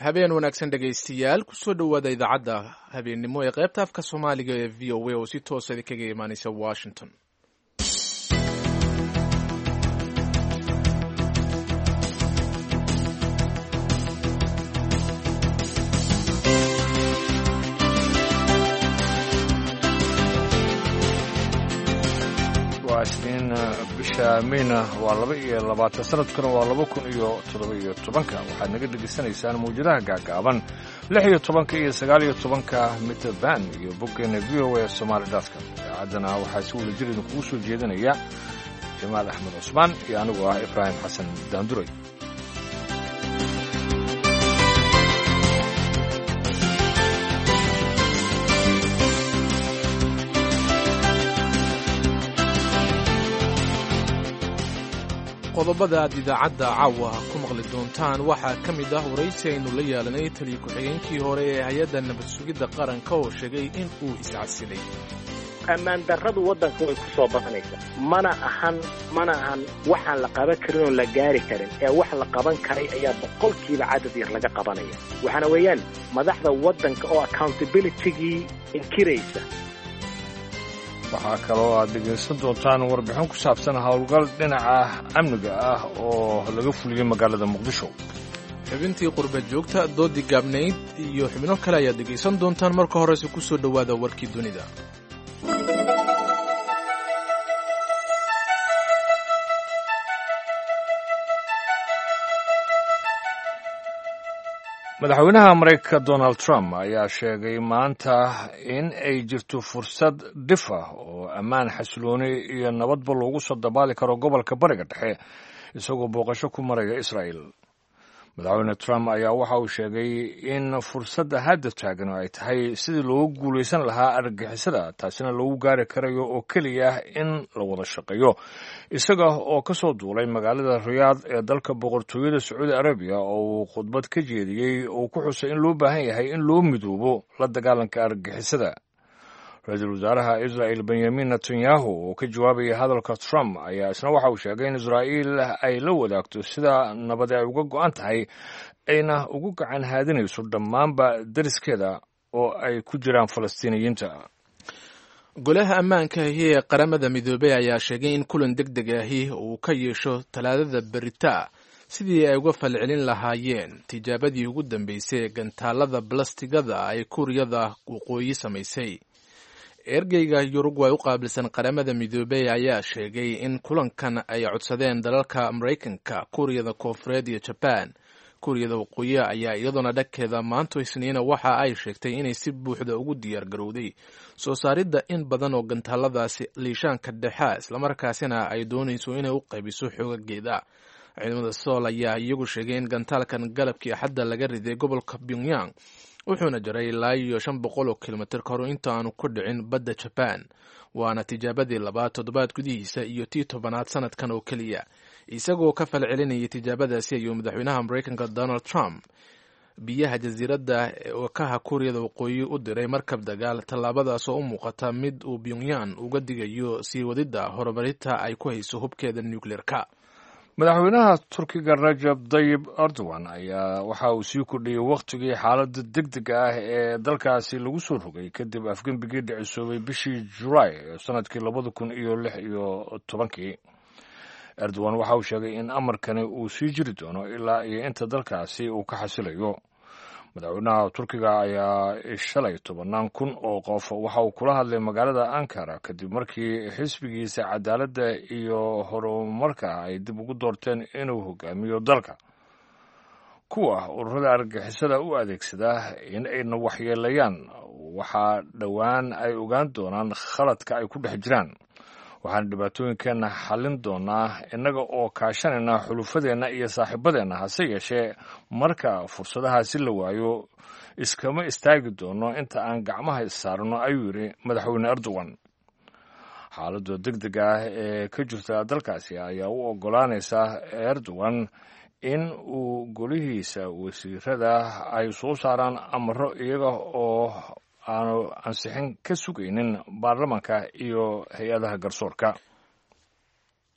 habeen wanaagsan dhegaystayaal kusoo dhowaada idaacadda habeennimo ee qaybta afka soomaaliga ee v o a oo si toosa idinkaga imaanaysa washington. isniin bisha Mayna waa 22 sanadkuna waa 2017 waxaad naga dhageysanaysaan muujadaha gaagaaban 16 iyo 19 mitir band iyo boggeena voasomali.com. idaacadana waxaa si wada jir idinkugu soo jeedinaya Jamaal Axmed Cusmaan iyo anigu ah Ibraahim Xasan Daanduray. qodobada aad idaacadda caawa ku maqli doontaan waxaa ka mid ah waraysi aynu la yeelanay taliya ku-xigeenkii hore ee hay-adda nabad sugidda qaranka oo sheegay in uu iscasilay. ammaan darradu waddanka way ku soo badanaysaa mana ahan waxaan la qaban karin oo la gaari karin ee wax la qaban karay ayaa boqolkiiba cadad yar laga qabanaya waxaana weeyaan madaxda waddanka oo accountability-gii inkiraysa. waxaa kaloo aad dhegaysan doontaan warbixin ku saabsan howlgal dhinaca amniga ah oo laga fuliyey magaalada muqdisho. xubintii qurba joogta doodii gaabnayd iyo xubno kale ayaad dhegaysan doontaan. marka horese ku soo dhowaada warkii dunida. madaxweynaha Mareykanka Donald Trump ayaa sheegay maanta in ay jirto fursad dhif ah oo ammaan xasilooni iyo nabadba loogu soo dabaali karo gobolka bariga dhexe isagoo booqasho ku maraya Israel. madaxweyne Trump ayaa waxa uu sheegay in fursadda hadda taagan ay tahay sidii loogu guulaysan lahaa argagixisada taasina loogu gaari karayo oo keliya in la wada shaqeeyo isaga oo ka soo duulay magaalada Riyadh ee dalka boqortooyada Sacuudi Arabiya oo uu khudbad ka jeediyey oo ku xusay in loo baahan yahay in loo midoobo la dagaalanka argagixisada. ra-iisul wasaaraha Israel Benjamin Netanyahu oo ka jawaabaya hadalka Trump ayaa isna waxa uu sheegay in Israel ay la wadaagto sida nabad ay uga go'an tahay ayna ugu gacan haadinayso dhammaanba dariskeeda oo ay ku jiraan Falastiiniyiinta. golaha ammaanka ee qaramada midoobay ayaa sheegay in kulan degdeg ahi uu ka yeesho talaadada berita sidii ay uga falcelin lahaayeen tijaabadii ugu dambeysay ee gantaalada blastigada ay Kuuriyada waqooyi samaysay. ergeyga Uruguay u qaabilsan qaramada midoobay ayaa sheegay in kulankan ay codsadeen dalalka Mareykanka, Kuuriyada Koonfureed iyo Japan. Kuuriyada waqooyi ayaa iyaduna dhagkeeda maanta Isniina waxa ay sheegtay inay si buuxda ugu diyaar garowday soo saaridda in badan oo gantaaladaasi liishaanka dhexe islamarkaasina ay doonayso inay u qaybiso xoogageeda. ciidamada Seoul ayaa iyagu sheegay in gantaalkan galabkii Axadda laga riday gobolka Pyongyang wuxuuna jaray ilaa 500 kilomitir ka hor inta aanu ku dhicin badda Japan. waana tijaabadii labaad toddobaad gudihiisa iyo tii 10aad sanadkan oo keliya. isagoo ka falcelinayay tijaabadaasi ayuu madaxweynaha Mareykanka Donald Trump biyaha jasiiradda wakaha Kuuriyada waqooyi u diray markab dagaal. tallaabadaas oo u muuqata mid uu Pyongyang uga digayo sii wadida horumarinta ay ku hayso hubkeeda nuclear-ka. madaxweynaha Turkiga Recep Tayyip Erdogan ayaa waxa uu sii kordhiyey wakhtigii xaaladda degdega ah ee dalkaasi lagu soo rogay kadib afgembigii dhicisoobay bishii Julaay ee sanadkii 2016. Erdogan waxa uu sheegay in amarkani uu sii jiri doono ilaa iyo inta dalkaasi uu ka xasilayo. madaxweynaha Turkiga ayaa shalay 10,000 oo qof waxa uu kula hadlay magaalada Ankara kadib markii xisbigiisa cadaaladda iyo horumarka ay dib ugu doorteen inuu hogaamiyo dalka. kuwa ururada argagixisada u adeegsada in ayna waxyeelayaan waxaa dhowaan ay ogaan doonaan khaladka ay ku dhex jiraan. waxaan dhibaatooyinkeena xallin doonaa innaga oo kaashanayna xulufadeenna iyo saaxiibadeenna. hase yeeshee marka fursadahaasi la waayo iskama istaagi doono inta aan gacmaha issaarno, ayuu yidhi madaxweyne Erdogan. xaaladda degdega ah ee ka jirta dalkaasi ayaa u oggolaanaysa Erdogan in uu golihiisa wasiirada ay soo saaraan amaro iyaga oo aanu ansixin ka sugaynin baarlamaanka iyo hay-adaha garsoorka.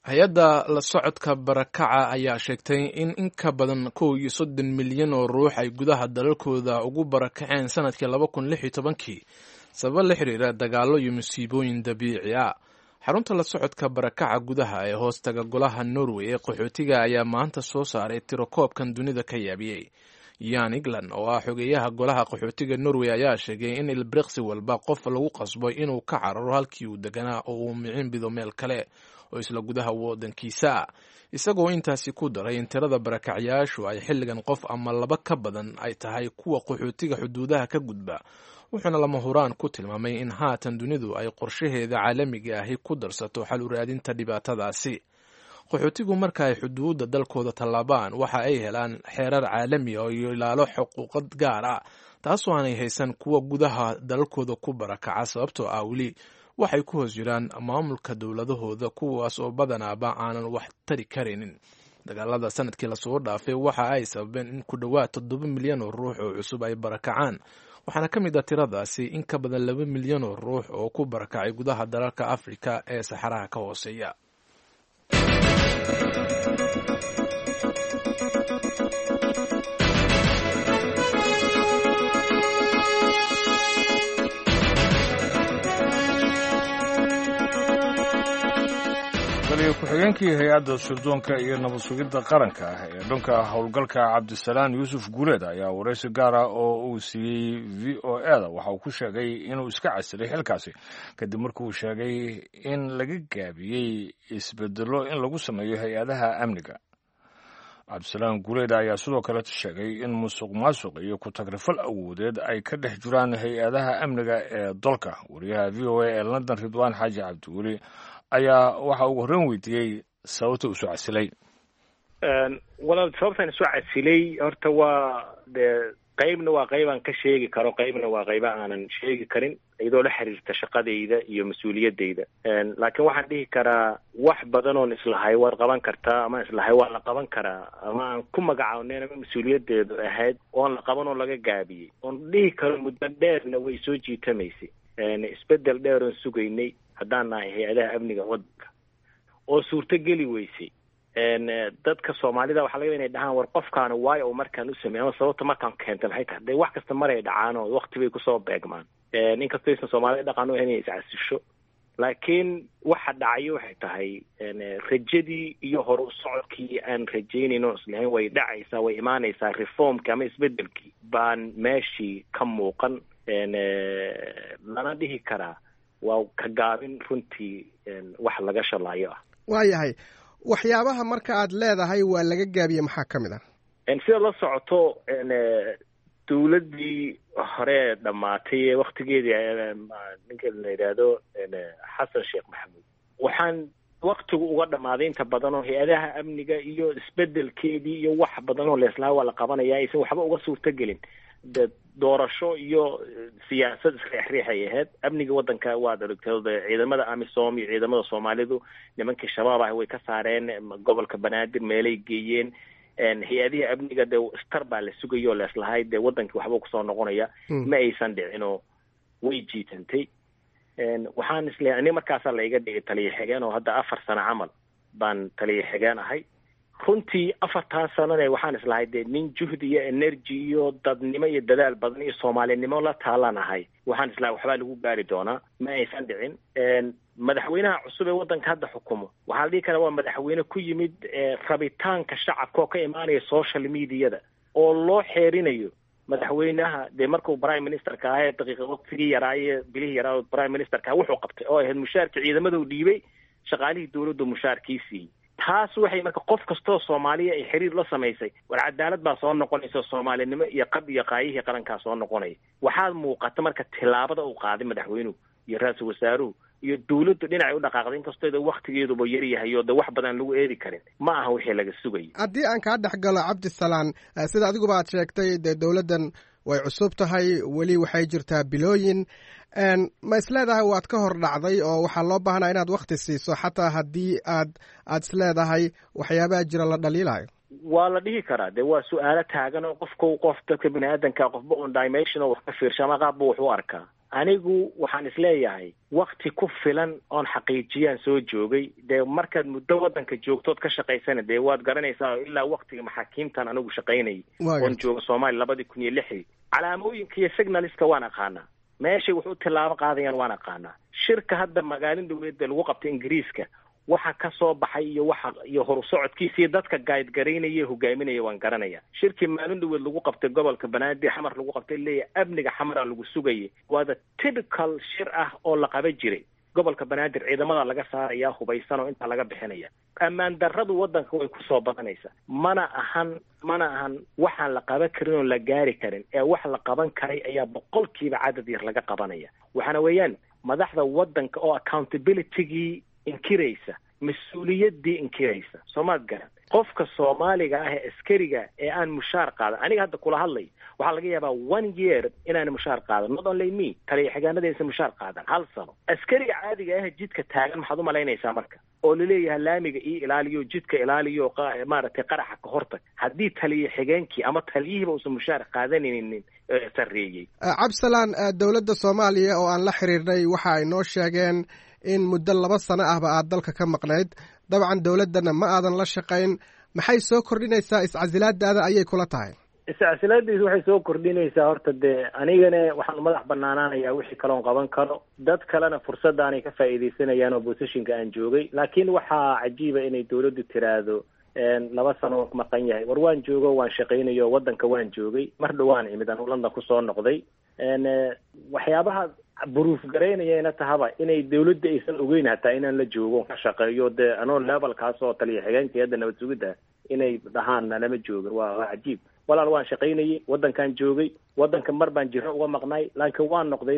hay-adda la socodka barakaca ayaa sheegtay in ka badan 30 milyan oo ruux ay gudaha dalalkooda ugu barakaceen sanadkii 2016 sabab la xiriira dagaallo iyo musiibooyin dabiici ah. xarunta la socodka barakaca gudaha ee hoostaga golaha Norway ee qaxootiga ayaa maanta soo saaray tiro-koobkan dunida ka yaabiyey. Jan Egeland oo ah xogeyaha golaha qaxootiga Norway ayaa sheegay in ilbriqsi walba qof lagu qasbo inuu ka cararo halkii uu deganaa oo uu micin bido meel kale oo isla gudaha waddankiisa, isagoo intaasi ku daray in tirada barakacyaashu ay xilligan qof ama laba ka badan ay tahay kuwa qaxootiga xuduudaha ka gudba, wuxuuna lama huraan ku tilmaamay in haatan dunidu ay qorshaheeda caalamiga ahi ku darsato xal u raadinta dhibaatadaasi. qaxootigu marka ay xuduudda dalkooda tallaabaan waxa ay helaan xeerar caalami ah iyo ilaalo xuquuqad gaar ah, taasoo aanay haysan kuwa gudaha dalalkooda ku barakaca sababtoo ah weli waxay ku hoos jiraan maamulka dowladahooda, kuwaas oo badanaaba aanan wax tari karaynin. dagaalada sanadkii lasoo dhaafay waxa ay sababeen in ku dhowaad 7 milyan oo ruux oo cusub ay barakacaan, waxaana ka mid ah tiradaasi in ka badan 2 milyan oo ruux oo ku barakacay gudaha dalalka Afrika ee saxaraha ka hooseeya. ku-xigeenkii hay-adda sirdoonka iyo nabad sugidda qaranka ah ee dhanka howlgalka cabdisalaan yuusuf guuleed ayaa waraysi gaar ah oo uu siiyey VOA-da waxa uu ku sheegay inuu iska casilay xilkaasi kadib markuu sheegay in laga gaabiyey isbedello in lagu sameeyo hay-adaha amniga. cabdisalaan guuleed ayaa sidoo kale sheegay in musuq maasuq iyo ku-tagrifal awoodeed ay ka dhex jiraan hay-adaha amniga ee dalka. wariyaha VOA ee London Ridwaan Xaaji Cabdiweli ayaa waxa uu horreyn weydiiyey sababta uu soo casilay. walaal sababtaan soo casilay horta waa qaybna waa qayb aan ka sheegi karo, qaybna waa qayb aanan sheegi karin iyadoo la xiriirta shaqadayda iyo mas-uuliyadayda. laakiin waxaan dhihi karaa wax badan oon islahay waad qaban kartaa ama islahay waa la qaban karaa ama aan ku magacaabnayn ama mas-uuliyadeedu ahayd oon la qaban oo laga gaabiyey oon dhihi karo muddo dheerna way soo jiitamaysay. isbedel dheer oon sugaynay haddaan nahay hay-adaha amniga waddanka oo suurto geli weysay. dadka Soomaalida waxa laga yaabaa inay dhahaan war qofkaana waayo oo markaan u sameeyay ama sababta markaan keentay maxay tahay de wax kasta maray dhacaan oo waqti bay ku soo beegmaan. inkastoo aysan Soomaalida dhaqan u inay iscasisho, laakiin waxa dhacay waxay tahay rajadii iyo hor u socodkii aan rajaynayno islahayn way dhacaysaa, way imaanaysaa reformka ama isbedelkii baan meeshii ka muuqan. lana dhihi karaa waa ka gaabin runtii wax laga shalaayo ah. waayahay waxyaabaha marka aad leedahay waa laga gaabiyey maxaa ka mid ah? sida la socoto dawladdii hore dhammaatay waktigeedii ninka la yidhaahdo xasan sheekh maxamuud waxaan waktigu uga dhammaaday inta badan oo hay-adaha amniga iyo isbedelkeedii iyo wax badan oo leeslaha waa la qabanaya aysan waxba uga suurtogelin. doorasho iyo siyaasad isriixriixay ahayd. amniga waddanka waa aragtay ciidamada amisom iyo ciidamada Soomaalidu nimankii shabaab ah way ka saareen gobolka Banaadir meelay geeyeen. hay-adihii amniga de star baa la sugayo leeslahay de waddankii waxba ku soo noqonaya ma aysan dhicino way jiitantay. waxaan isleeyahay aniga markaasaa la iga dhigay taliye xigeen oo hadda 4 sano camal baan taliye xigeen ahay. runtii 4 sanada waxaan islahay de nin juhdi iyo energy iyo dadnimo iyo dadaal badan iyo Soomaalinimo la taalanahay. waxaan islahay waxba lagu gaari doonaa ma aysan dhicin. madaxweynaha cusub ee waddanka hadda xukumo waxaa la dhihi karaa waa madaxweyne ku yimid rabitaanka shacabka oo ka imaanaya social mediada oo loo xeerinayo madaxweynaha de markuu prime ministerka ahaa daqiiqad waqtigii yaraaye bilihii yaraa prime ministerka wuxuu qabtay oo ahayd mushaarka ciidamada uu dhiibay shaqaalihii dawladda mushaarkiisii. taas waxay marka qof kastoo Soomaaliya ay xiriir la samaysay war cadaalad baa soo noqonaysa, Soomaalinimo iyo qab iyo qaayihii qaranka soo noqonay. waxaad muuqata marka tilaabada uu qaaday madaxweynuhu iyo ra'iisul wasaaruhu iyo dawladdu dhinacay u dhaqaaqday inkastoo waqtigeeduba yar yahay oo wax badan lagu eedi karin ma aha wixii laga sugayay. haddii aan kaa dhex galo cabdisalaan, sida adiguba aad sheegtay dee dawladdan way cusub tahay, weli waxay jirtaa bilooyin. ma isleedahay waad ka hor dhacday oo waxaa loo baahnaa inaad wakti siiso xataa haddii aad isleedahay waxyaabaha jira la dhaliilayo? waa la dhihi karaa de waa su-aalo taagan oo qof dadka bini aadanka qofba on dimension oo wax ka fiirsha ama qaabba wax u arkaa. anigu waxaan isleeyahay wakti ku filan oon xaqiijiyaan soo joogay dee markaad muddo waddanka joogtood ka shaqaysana dee waad garanaysaa ilaa waktiga maxaakiimtan anigu shaqaynayay oon jooga soomaaliya 2006 calaamooyinka iyo signaliska waan aqaanaa meeshay wax u tilaabo qaadayaan waan aqaanaa shirka hadda magaalin dawladda lagu qabtay ingiriiska waxa ka soo baxay iyo horu socodkiisa dadka guide gareynaya hogaaminaya waan garanaya shirkii maalin dhaweed lagu qabtay gobolka Banaadir xamar lagu qabtay leeyahay amniga xamara lagu sugayay waa typical shir ah oo la qaban jiray gobolka Banaadir ciidamada laga saaraya hubaysan oo inta laga bixinaya amaan darradu wadanka way ku soo badanaysaa mana ahan waxaan la qaban karin oo la gaari karin ee wax la qaban karay ayaa boqolkiiba cadad yar laga qabanaya waxana weeyaan madaxda wadanka oo accountability inkiraysa mas-uuliyadii inkiraysa Soomaad garan qofka Soomaaliga ah ee askariga ee aan mushaar qaadan aniga hadda kula hadlay waxa laga yaabaa 1 year inaan mushaar qaadan not only me taliye xigaanadaysa mushaar qaadan hal sano askariga caadiga ah jidka taagan maxaad u malaynaysaa marka oo leeyahay laamiga ilaaliyo jidka ilaaliyo maaragtay qaraxa ka hortag haddii taliye xigeenkii ama taliyihiiba uusan mushaar qaadanaynin sarreeyay Cabsalaan dawladda Soomaaliya oo aan la xiriirnay waxa ay noo sheegeen in muddo 2 sano ahba aad dalka ka maqnayd dabcan dawladana ma aadan la shaqayn maxay soo kordhinaysaa iscasilaadaada ayay kula tahay iscasilaadiisu waxay soo kordhinaysaa horta dee anigana waxaan madax banaanaanayaa wixii kaloon qaban karo dad kalena fursadda aanay ka faa'iidaysanayaan oo positionka aan joogay laakiin waxaa cajiiba inay dawladdu tiraahdo 2 sano maqan yahay war waan joogo waan shaqaynayo wadanka waan joogay mar dhawaan imid aan London ku soo noqday waxyaabaha buruuf gareynayana tahaba inay dawladda aysan ogeyn hataa inaan la joogo ka shaqeeyo de anoo levelkaas oo taliye xigeenkeeda nabad sugidda inay dhahaan lama joogin waa cajiib walaal waan shaqaynayay wadankan joogay wadanka mar baan jiro uga maqnay laakiin waan noqday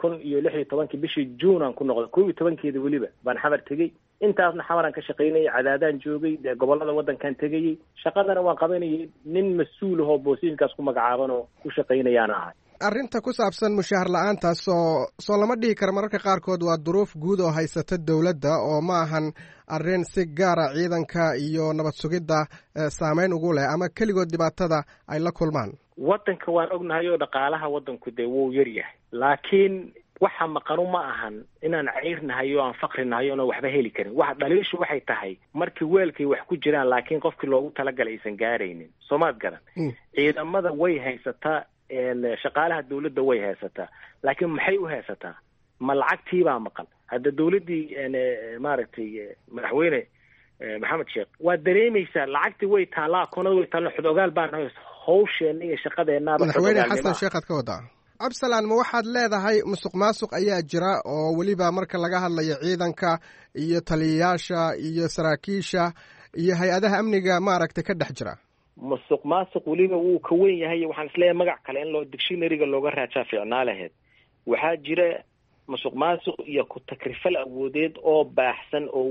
2016 bishii June aan ku noqday 12keeda waliba baan xabar tagay intaasna xabaran ka shaqaynayay cadaadaan joogay gobolada wadankan tagayay shaqadana waan qabanayay nin mas'uul ah oo boosiinkaas ku magacaaban oo ku shaqaynayaan ahay arrinta ku saabsan mushaar la'aantaas soo lama dhihi karo mararka qaarkood waa duruuf guud oo haysata dawladda oo ma ahan arrin si gaara ciidanka iyo nabad sugidda saameyn ugu leh ama keligood dhibaatada ay la kulmaan wadanka waan ognahay oo dhaqaalaha wadanku dee wuu yar yahay laakiin waxa maqanu ma ahan inaan ceyrnahay oo aan faqrinahay oo waxba heli karin waxa dhaliishu waxay tahay markii weelkay wax ku jiraan laakiin qofkii loogu talagalay aysan gaaraynin Soomaad garan ciidamada way haysataa shaqaalaha dawladda way haysataa laakiin maxay u haysataa ma lacagtii baa maqan hadda dawladdii maaragtay madaxweyne maxamed sheekh waa dareemaysaa lacagtii way taalaa koonada way taalaa xodogaal baan hawsheena iyo shaqadeenaaba madaxweyne xasan sheekh aad ka wadaa Cabsalaan ma waxaad leedahay musuqmaasuq ayaa jira oo weliba marka laga hadlayo ciidanka iyo taliyayaasha iyo saraakiisha iyo hay-adaha amniga maaragtay ka dhex jira musuqmaasuq weliba wuu ka weyn yahay waxaan isleeyahay magac kale in loo dictionary-ga looga raajaa fiicnaa lahayd waxaa jira musuqmaasuq iyo ku takrifal awoodeed oo baaxsan oo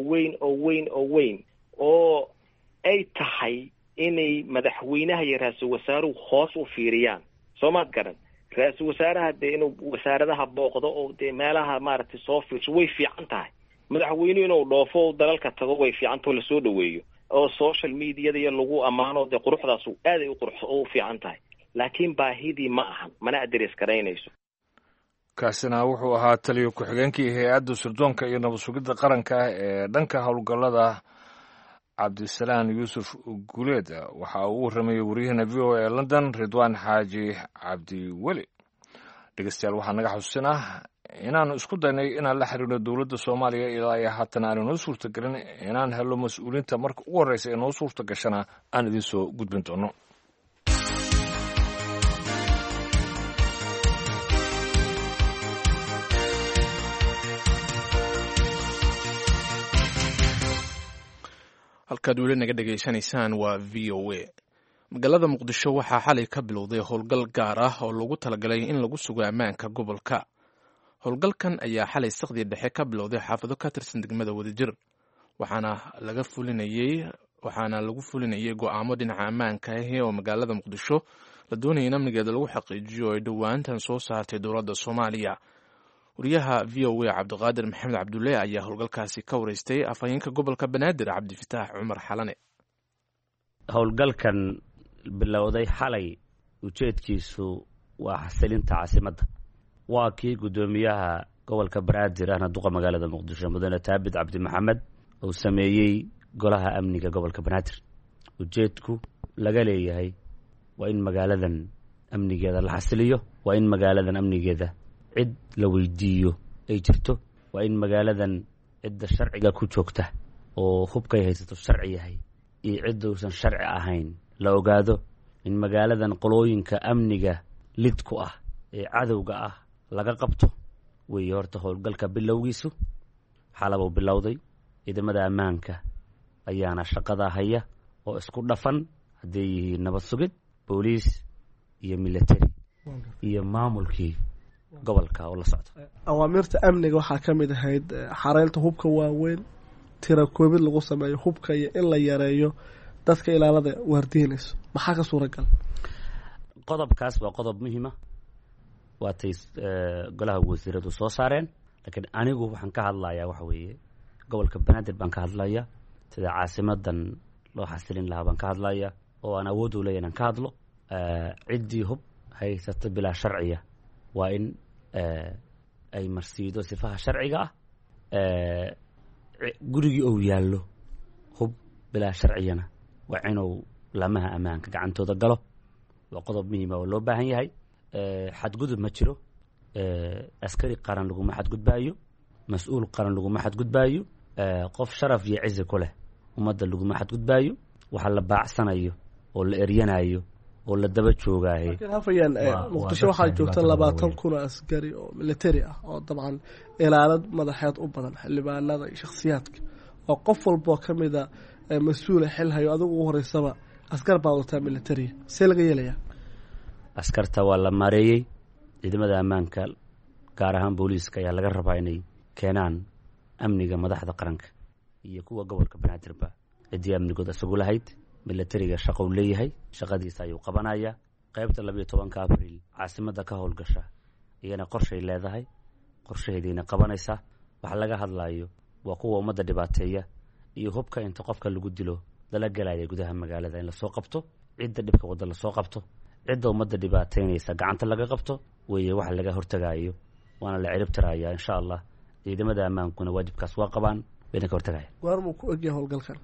weyn oo ay tahay inay madaxweynaha iyo ra-iisul wasaaruhu hoos u fiiriyaan Soomaad garan ra-iisul wasaaraha dee inuu wasaaradaha booqdo oo dee meelaha maaragtay soo fiirso way fiican tahay madaxweynuhu inuu dhoofo dalka tago way fiicantahay la soo dhaweeyo oo social media-da iyo lagu amaano de quruxdaas aad ay u fiican tahay laakiin baahidii ma ahan mana address garaynayso kaasina wuxuu ahaa taliye ku-xigeenkii hay-adda sirdoonka iyo nabad sugidda qaranka ee dhanka howlgallada cabdisalaan yuusuf guuleed waxa uu warramayay wariyahana v o a London Ridwaan Xaaji Cabdiweli dhegeystayaal waxaa naga xusuusinah inaanu isku daynay inaan la xiriirno dawladda Soomaaliya ilaa iyo haatan aanu noo suurtagelin inaan helo mas'uuliinta marka ugu horreysa ee noo suurta gashana aan idin soo gudbin doono halkaad weli naga dhegaysanaysaan waa v o a magaalada muqdisho waxaa xalay ka bilowday howlgal gaar ah oo loogu talagalay in lagu sugo ammaanka gobolka howlgalkan ayaa xalay saqdii dhexe ka bilowday xaafado ka tirsan degmada Wadajir waxaana lagu fulinayay go'aamo dhinaca ammaanka ah oo magaalada muqdisho la doonaya in amnigeeda lagu xaqiijiyo ay dhowaantan soo saartay dowladda Soomaaliya wariyaha v o a Cabdiqaadir Maxamed Cabdulle ayaa howlgalkaasi ka wareystay afhayeenka gobolka Banaadir Cabdifataax Cumar Xalane howlgalkan bilowday xalay ujeedkiisu waa xasilinta caasimadda waa kii guddoomiyaha gobolka banaadir ahna duqa magaalada muqdisho mudane taabid cabdi maxamed uu sameeyey golaha amniga gobolka banaadir. ujeedku laga leeyahay waa in magaaladan amnigeeda la xasiliyo, waa in magaaladan amnigeeda cid la weydiiyo ay jirto, waa in magaaladan cidda sharciga ku joogta oo hubkay haysato sharci yahay iyo cidda uusan sharci ahayn la ogaado, in magaaladan qolooyinka amniga lid ku ah ee cadowga ah laga qabto weeye horta howlgalka bilowgiisu. xalabuu bilowday, ciidamada ammaanka ayaana shaqada haya oo isku dhafan, hadday yihiin nabad sugid, booliis iyo military iyo maamulkii gobolka oo la socda. awaamirta amniga waxaa ka mid ahayd xareynta hubka waaweyn, tira koobid lagu sameeyo hubka iyo in la yareeyo dadka ilaalada waardiinayso. maxaa ka suuragal? qodobkaas waa qodob muhiima, waatay golaha wasiiradu soo saareen, laakiin anigu waxaan ka hadlayaa waxa weeye gobolka banaadir baan ka hadlaya, sida caasimadan loo xasilin lahaa baan ka hadlaya, oo aan awood u leeyahay inaan ka hadlo. ciddii hub haysata bilaa sharciya waa in ay marsiido sifaha sharciga ah. gurigii ou yaallo hub bilaa sharciyana waa inuu lamaha ammaanka gacantooda galo. waa qodob muhiima oo loo baahan yahay. xadgudub ma jiro. askari qaran laguma xadgudbaayo, mas-uul qaran laguma xadgudbaayo, qof sharaf iyo cizi ku leh ummadda laguma xadgudbaayo. waxa la baacsanayo oo la eryanayo oo la daba joogaaye. laakiin hafayaan muqdisho waxaa joogta 20,000 oo askari oo military ah oo dabcan ilaalad madaxeed u badan, xildhibaanada iyo shakhsiyaadka, oo qof walboo ka mida mas-uula xil hayo. adigu ugu horeysaba askar baa wataa military, see laga yeelayaa? askarta waa la maareeyey. ciidamada ammaanka gaar ahaan booliiska ayaa laga rabaa inay keenaan amniga madaxda qaranka iyo kuwa gobolka banaadirba ciddii amnigood isagu lahayd. militariga shaqou leeyahay, shaqadiisa ayuu qabanayaa. qaybta 12 abriil caasimada ka howlgasha iyana qorshay leedahay, qorshaheediina qabanaysaa. waxa laga hadlayo waa kuwa ummadda dhibaateeya iyo hubka inta qofka lagu dilo lala gelaya gudaha magaalada in lasoo qabto, cidda dhibka wadda lasoo qabto, cidda ummadda dhibaateynaysa gacanta laga qabto weeye waxa laga hortagayo, waana la cirib tirayaa insha allah. ciidamada ammaankuna waajibkaas waa qabaan, wayna ka hortagaya. goormuu ku egyahay howlgalkan?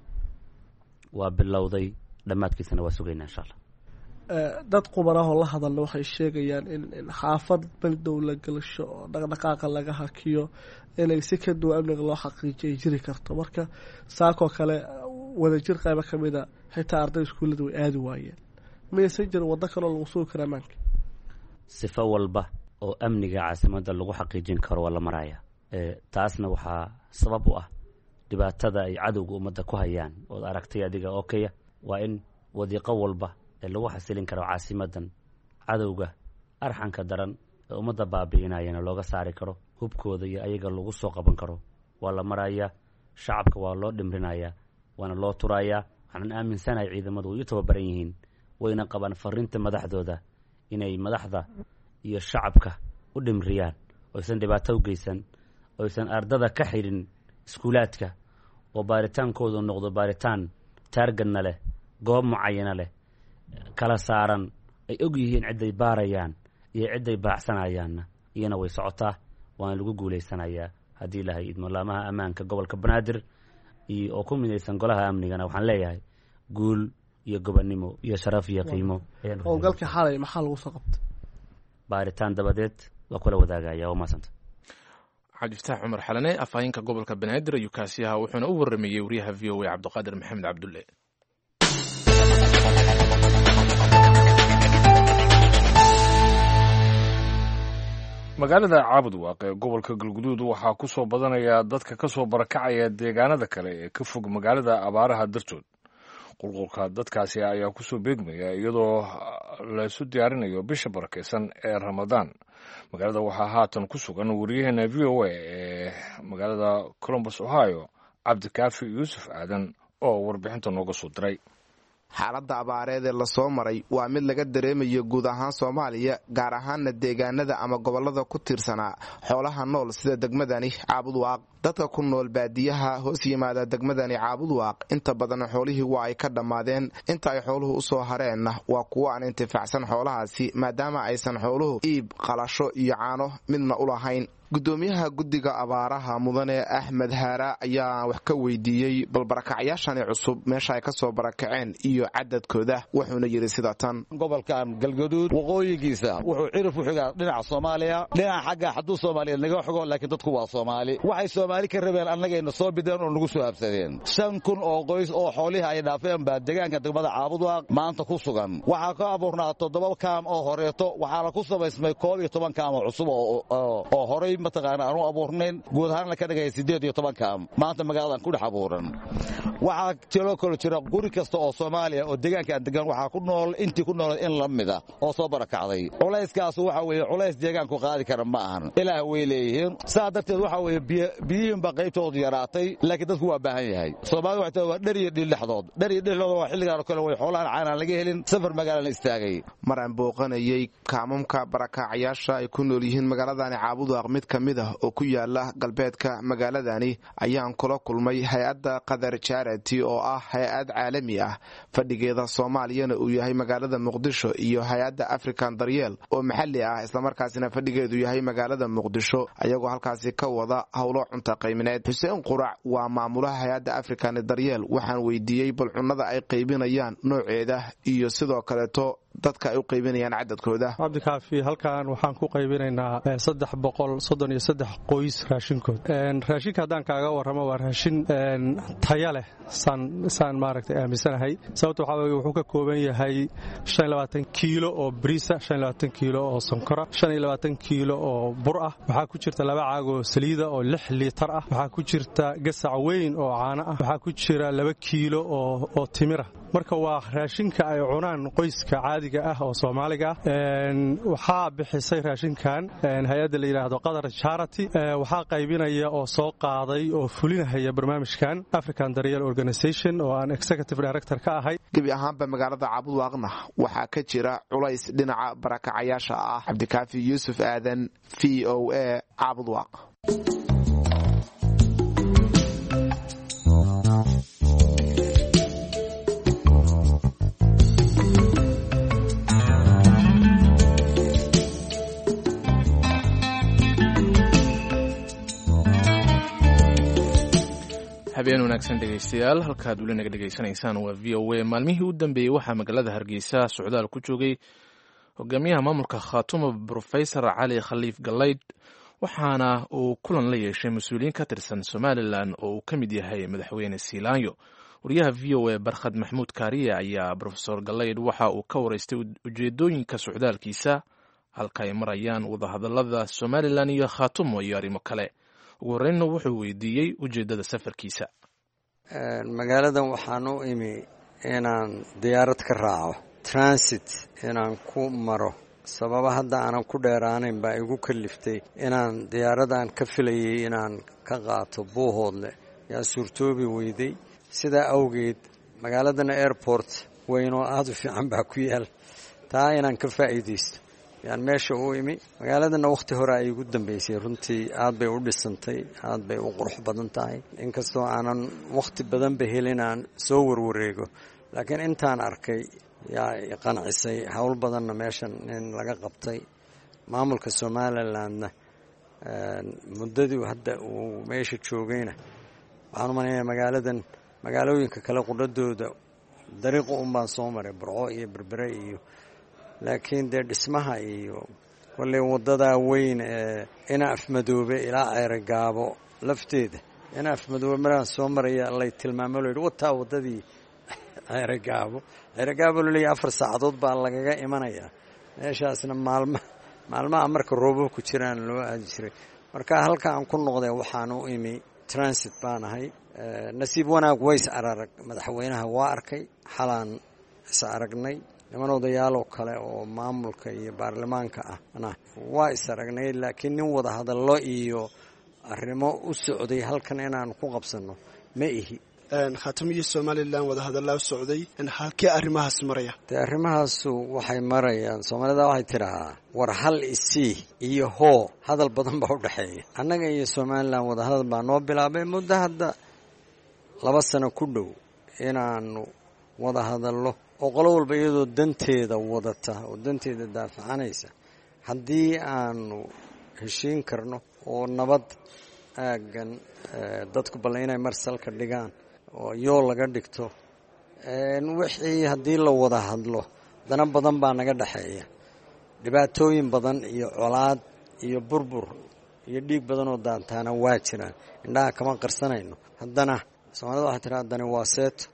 waa bilowday, dhammaadkiisana waa sugaynaa insha allah. dad qubarahoo la hadalna waxay sheegayaan in xaafad baldow la gelasho oo dhaqdhaqaaqa laga hakiyo inay si ka duwan amniga loo xaqiijiyo ay jiri karto. marka saakoo kale wadajir qaybo ka mida xitaa arday iskuullada way aadi waayeen. miyaysan jirin waddo kaloo lagu sugi kara ammaanka? sifo walba oo amniga caasimadda lagu xaqiijin karo waa la maraya. taasna waxaa sabab u ah dhibaatada ay cadowga ummadda ku hayaan ood aragtay adiga oo kaya. waa in wadiiqo walba ee lagu xasilin karo caasimadan cadowga arxanka daran ee ummadda baabi'inayana looga saari karo, hubkooda iyo ayaga lagu soo qaban karo waa la marayaa. shacabka waa loo dhimrinayaa, waana loo turayaa. waxaan aaminsanahay ciidamadu way u tababaran yihiin, wayna qabaan fariinta madaxdooda inay madaxda iyo shacabka u dhimriyaan, oysan dhibaato u geysan, oysan ardada ka xidhin iskuulaadka, oo baaritaankoodu noqdo baaritaan taargadna leh, goob mucayana leh, kala saaran, ay og yihiin cidday baarayaan iyo cidday baacsanayaanna iyana way socotaa. waana lagu guulaysanayaa haddii ilaahay idmo. laamaha ammaanka gobolka banaadir oo ku midaysan golaha amnigana waxaan leeyahay guul iyo gobonnimo iyo sharaf iyo qiimo. howlgalkii xalay maxaa lagu soo qabtay? baaritaan dabadeed waa kula wadaagaya. waa maasanta. cabdifataax cumar xalane, afhayeenka gobolka banaadir ayuu kaasi ahaa, wuxuuna u waramayey wariyaha v o a cabdiqaadir maxamed cabdulle. magaalada caabud waaq ee gobolka galguduud waxaa ku soo badanaya dadka ka soo barakacaya deegaanada kale ee ka fog magaalada abaaraha dartood. qulqulka dadkaasi ayaa ku soo beegmaya iyadoo laysu diyaarinayo bisha barakaysan ee ramadaan. magaalada waxaa haatan ku sugan wariyaheena v o a ee magaalada columbus ohio cabdikaafi yuusuf aadan oo warbixinta nooga soo diray. xaaladda abaareed ee lasoo maray waa mid laga dareemayo guud ahaan soomaaliya, gaar ahaanna deegaanada ama gobollada ku tiirsanaa xoolaha nool sida degmadani caabud waaq. dadka ku nool baadiyaha hoos yimaada degmadani Caabudwaaq inta badan xoolihii waa ay ka dhammaadeen inta ay xooluhu u soo hareenna waa kuwo aan intifaacsan xoolahaasi maadaama aysan xooluhu iib qalasho iyo caano midna u lahayn gudoomiyaha guddiga abaaraha mudane Axmed Haara ayaa wax ka weydiiyey bal barakacyaashani cusub meesha ay ka soo barakaceen iyo cadadkooda wuxuuna yiri sida tan gobolkan Galgaduud waqooyigiisa wuxuu cirif u xigaa dhinaca Soomaaliya dhinaca xagga xaduu Soomaaliya naga xogo laakiin dadku waa Soomaali waxay Soomaali ka rabeen annagayna soo bideen oo nagu soo habsadeen 5,000 oo qoys oo xoolaha ay dhaafeen baa deegaanka degmada Caabudwaaq maanta ku sugan waxa ka abuurnaa 7 kaam oo horeeto waxa la ku sameysmay 12 kaam oo cusub oo horay mataqaana aanu abuurnayn guud ahaan la ka dhigay 18 kaam maanta magaaladan ku dhex abuuran waxa jira guri kasta oo Soomaaliya oo deegaanka degan waxa ku nool intii ku nool in la mida oo soo barakacday culayskaas waxa weeye culays deegaanku qaadi kara ma ahan ilaah way leeyihiin saadarteed waxa weeye biyihiin ba qaybtoodu yaraatay laakiin dadku waa baahan yahay Soomaaliya waxa waa dhar iyo dhilixdood waa xilligan kale way xoolahan caanaan laga helin safar magaalada istaagay maraan booqanayay kaamamka barakacyaasha ay ku nool yihiin magaaladani Caabudwaaq mid kamid ah oo ku yaala galbeedka magaaladani ayaan kula kulmay hay'adda Qadar Charity oo ah hay'ad caalami ah fadhigeeda Soomaaliyana uu yahay magaalada Muqdisho iyo hay'adda African Daryeel oo maxalli ah isla markaasina fadhigeedu yahay magaalada Muqdisho ayagoo halkaasi ka wada hawlo cunto qaybineed Xuseen Qurac waa maamulaha hay'adda African Daryeel waxaan weydiiyay bal cunada ay qaybinayaan nooceeda iyo sidoo kale dadka ay u qaybinayaan cadadkooda Cabdikaafi halkaan waxaan ku qaybinaynaa 333 qoys raashinkood raashinka hadaan kaaga warramo waa raashin tayo leh san maaragtay aaminsanahay sababtoo waxa weeye wuxuu ka kooban yahay 25 kiilo oo bariisa 25 kiilo oo sonkora 25 kiilo oo bur ah waxaa ku jirta 2 caag oo saliida oo 6 liitar ah waxaa ku jirta gasac weyn oo caano ah waxaa ku jira 2 kiilo oo timir ah marka waa raashinka ay cunaan qoyska caadiga ah oo Soomaaliga waxaa bixisay raashinkan hay'adda la yiraahdo Qadar Charity waxaa qaybinaya oo soo qaaday oo fulinaya barnaamijkan African Daryeel Organization oo aan executive director ka ahay gabi ahaanba magaalada Caabudwaaqna waxaa ka jira culays dhinaca barakacayaasha ah Cabdikaafi Yuusuf Aadan VOA Caabudwaaq habeen wanaagsan dhegaystayaal halkaad weli naga dhegaysanaysaan waa VOA maalmihii u dambeeyey waxaa magaalada Hargeysa socdaal ku joogay hogaamiyaha maamulka Khaatumo Professor Cali Khaliif Galayd waxaana uu kulan la yeeshay mas'uuliyiin ka tirsan Somaliland oo uu ka mid yahay madaxweyne Siilaanyo wariyaha VOA Barkhad Maxmuud Kaariye ayaa Professor Galayd waxa uu ka wareystay ujeedooyinka socdaalkiisa halka ay marayaan wadahadalada Somaliland iyo Khaatumo iyo arrimo kale ugu horreynna wuxuu weydiiyey ujeeddada safarkiisa magaaladan waxaan u imi inaan diyaarad ka raaco transit inaan ku maro sababa hadda aanan ku dheeraanayn baa igu kaliftay inaan diyaaradan ka filayay inaan ka qaato Buuhoodle yaa suurtoobi weyday sidaa awgeed magaaladana airport weyn oo aad u fiican baa ku yaal taa inaan ka faa'iidaysto yaan meesha u imi magaaladana waqti hore ay ugu dambeysay runtii aad bay u dhisantay aad bay u qurux badan tahay inkastoo aanan waqti badan ba helin aan soo warwareego laakiin intaan arkay yaa qancisay hawl badanna meeshan in laga qabtay maamulka Somalilandna muddadii hadda uu meesha joogayna waxaan u maleynayaa magaaladan magaalooyinka kale qudhadooda dariiqo un baan soo maray Burco iyo Berbere iyo laakiin dee dhismaha iyo wallay wadada weyn ee ina afmadoobe ilaa Ceergaabo lafteeda ina afmadoobe maraan soo maraya la tilmaamo leeyahay wata wadadii Ceergaabo leeyahay 4 saacadood baa lagaga imanaya meeshaasna maalmaha marka roobab ku jiraan loo aadi jiray marka halka aan ku noqday waxaan u imi transit baan ahay nasiib wanaag ways arag madaxweynaha waa arkay xalaan is aragnay niman odayaal oo kale oo maamulka iyo baarlamaanka ahna waa is aragnay laakiin nin wada hadallo iyo arrimo u socday halkan inaan ku qabsano ma ihi khaatimo iyo somalilan wadahadallaa socday halkee arrimahaas maraya dee arrimahaasu waxay marayaan soomaalida waxay tidhahaa war hal isii iyo hoo hadal badan baa u dhexeeya annaga iyo somalilan wadahadal baa noo bilaabay muddo hadda 2 sano ku dhow inaanu wada hadallo oo qolo walba iyadoo danteeda wadata oo danteeda daafacanaysa haddii aanu heshiin karno oo nabad aagan dadku bal inay marsalka dhigaan oo yool laga dhigto wixii haddii la wada hadlo dana badan baa naga dhexeeya dhibaatooyin badan iyo colaad iyo burbur iyo dhiig badan oo daantaana waa jiraan indhaha kama qarsanayno haddana soomaalida waxay tiraa haddani waa seeto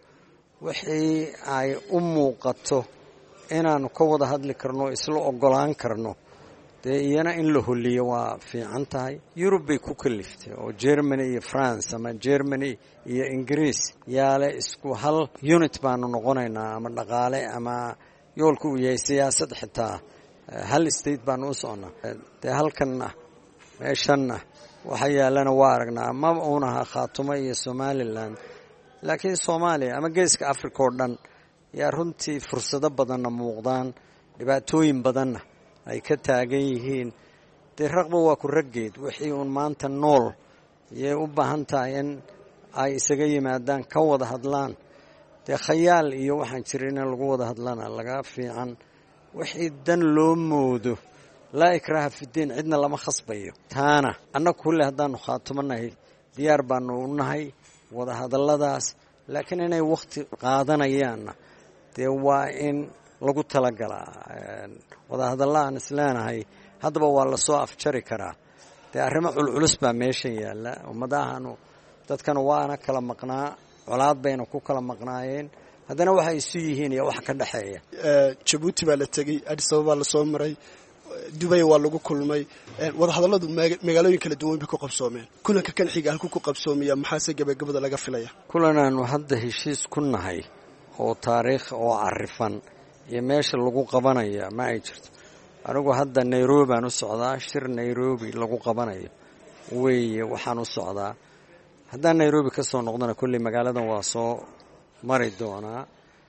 wixii ay u muuqato inaanu ka wada hadli karno isla ogolaan karno dee iyana in la holiyo waa fiican tahay yurub bay ku kaliftay oo germany iyo france ama germany iyo ingiriis yaale isku hal unit baanu noqonaynaa ama dhaqaale ama yoolka uu yahay siyaasad xitaa hal state baanu u socnaa dee halkanna meeshanna waxa yaalana waa aragnaa ma uunaha khaatumo iyo somalilan laakiin soomaaliya ama geeska africa oo dhan yaa runtii fursado badanna muuqdaan dhibaatooyin badanna ay ka taagan yihiin dee raqba waa ku raggeed wixii uun maanta nool yay u baahan tahay in ay isaga yimaadaan ka wada hadlaan dee khayaal iyo waxaan jirin in lagu wada hadlana laga fiican wixii dan loo moodo laa ikraaha fidiin cidna lama khasbayo taana annagu kulle haddaanu khaatumonahay diyaar baanu u nahay wada hadalladaas laakiin inay wakhti qaadanayaanna dee waa in lagu talagalaa wada hadalla aan isleenahay haddaba waa lasoo afjari karaa dee arrimo culculus baa meeshan yaalla ummadahaanu dadkana waana kala maqnaa colaad bayna ku kala maqnaayeen haddana waxay isu yihiin iyo wax ka dhexeeya jabuuti baa la tegey addis ababa la soo maray dubay waa lagu kulmay wadahadalladu magaalooyin kala duwan bay ku qabsoomeen kulanka kan xiga halku ku qabsoomiya maxaase gabagabada laga filaya kulanaanu hadda heshiis ku nahay oo taariikh oo carifan iyo meesha lagu qabanaya ma ay jirto anigu hadda nairobi aan u socdaa shir nairobi lagu qabanayo weeye waxaan u socdaa haddaan nairobi ka soo noqdana kolley magaaladan waa soo mari doonaa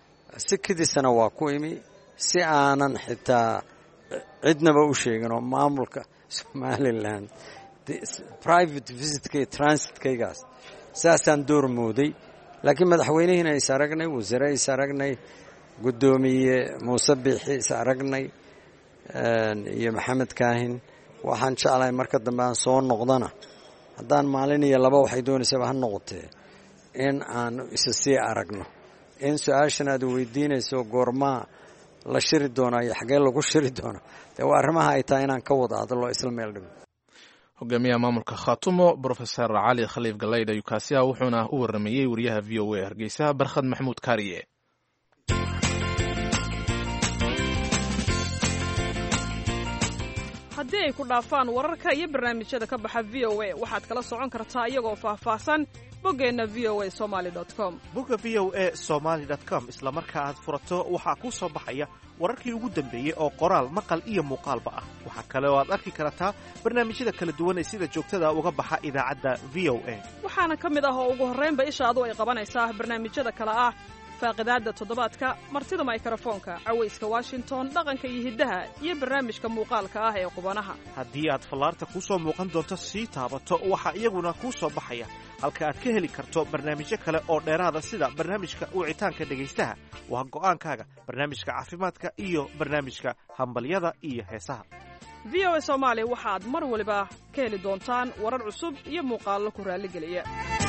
si kadisana waa ku imi si aanan xitaa cidnaba u sheegin oo maamulka somalilan private visitka iyo transitkaygaas saasaan door mooday laakiin madaxweynihiina is aragnay wasiire is aragnay guddoomiye muuse biixi is aragnay iyo maxamed kaahin waxaan jeclahay marka dambe aan soo noqdana haddaan maalin iyo laba waxay doonaysaba ha noqotee in aan isa sii aragno in su-aashan aad weydiinayso goormaa la shiri doonaa iyo xaggee lagu shiri doonaa dee waa arrimaha ay tahay inaan ka wada hadlo isla meel dhigo hogaamiyaha maamulka khaatumo brofesor cali khaliif galaydh ayuu kaasi ah wuxuuna u waramayey wariyaha v o a hargeysa barkhad maxamuud kaariye haddii ay ku dhaafaan wararka iyo barnaamijyada ka baxa v o a waxaad kala socon kartaa iyagoo faahfaahsan boggeenna v o a somaali com bogga v o a somaali com isla marka aad furato waxaa kuu soo baxaya wararkii ugu dambeeyey oo qoraal maqal iyo muuqaalba ah waxaa kale oo aad arki kartaa barnaamijyada kala duwan ee sida joogtada uga baxa idaacadda v o a waxaana ka mid ah oo ugu horraynba ishaadu ay qabanaysaa barnaamijyada kale ah faaqidaadda toddobaadka martida mikrofoonka cawayska washington dhaqanka iyo hiddaha iyo barnaamijka muuqaalka ah ee qubanaha haddii aad fallaarta kuu soo muuqan doonto sii taabato waxaa iyaguna kuu soo baxaya halka aad ka heli karto barnaamijyo kale oo dheeraada sida barnaamijka wicitaanka dhegaystaha waa go'aankaaga barnaamijka caafimaadka iyo barnaamijka hambalyada iyo heesaha v o a soomaali waxaad mar waliba ka heli doontaan warar cusub iyo muuqaallo ku raalligeliya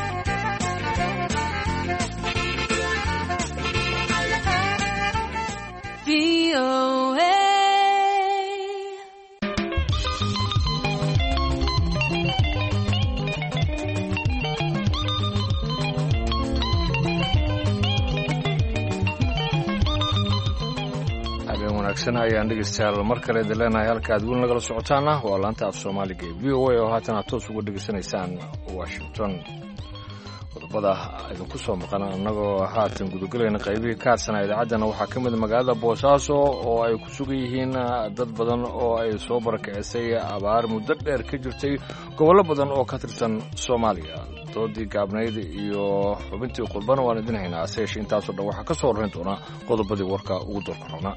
habeen wanaagsan ayaan dhegeystayaal mar kale idin leenahay halka aad weli nagala socotaana waa laanta af soomaaliga ee v o a oo haatan aad toos uga dhegeysanaysaan washington qodobada idinku soo maqan annagoo haatan gudagelayna qaybihii ka hadsanaa idaacaddana waxaa ka mid magaalada boosaaso oo ay ku sugan yihiin dad badan oo ay soo barakicisay abaar muddo dheer ka jirtay gobollo badan oo ka tirsan soomaaliya doodii gaabnayd iyo xubintii qurbana waan idin haynaa ase yeeshee intaasoo dhan waxaa ka soo horrayn doonaa qodobadii warka ugu doorka rabnaa.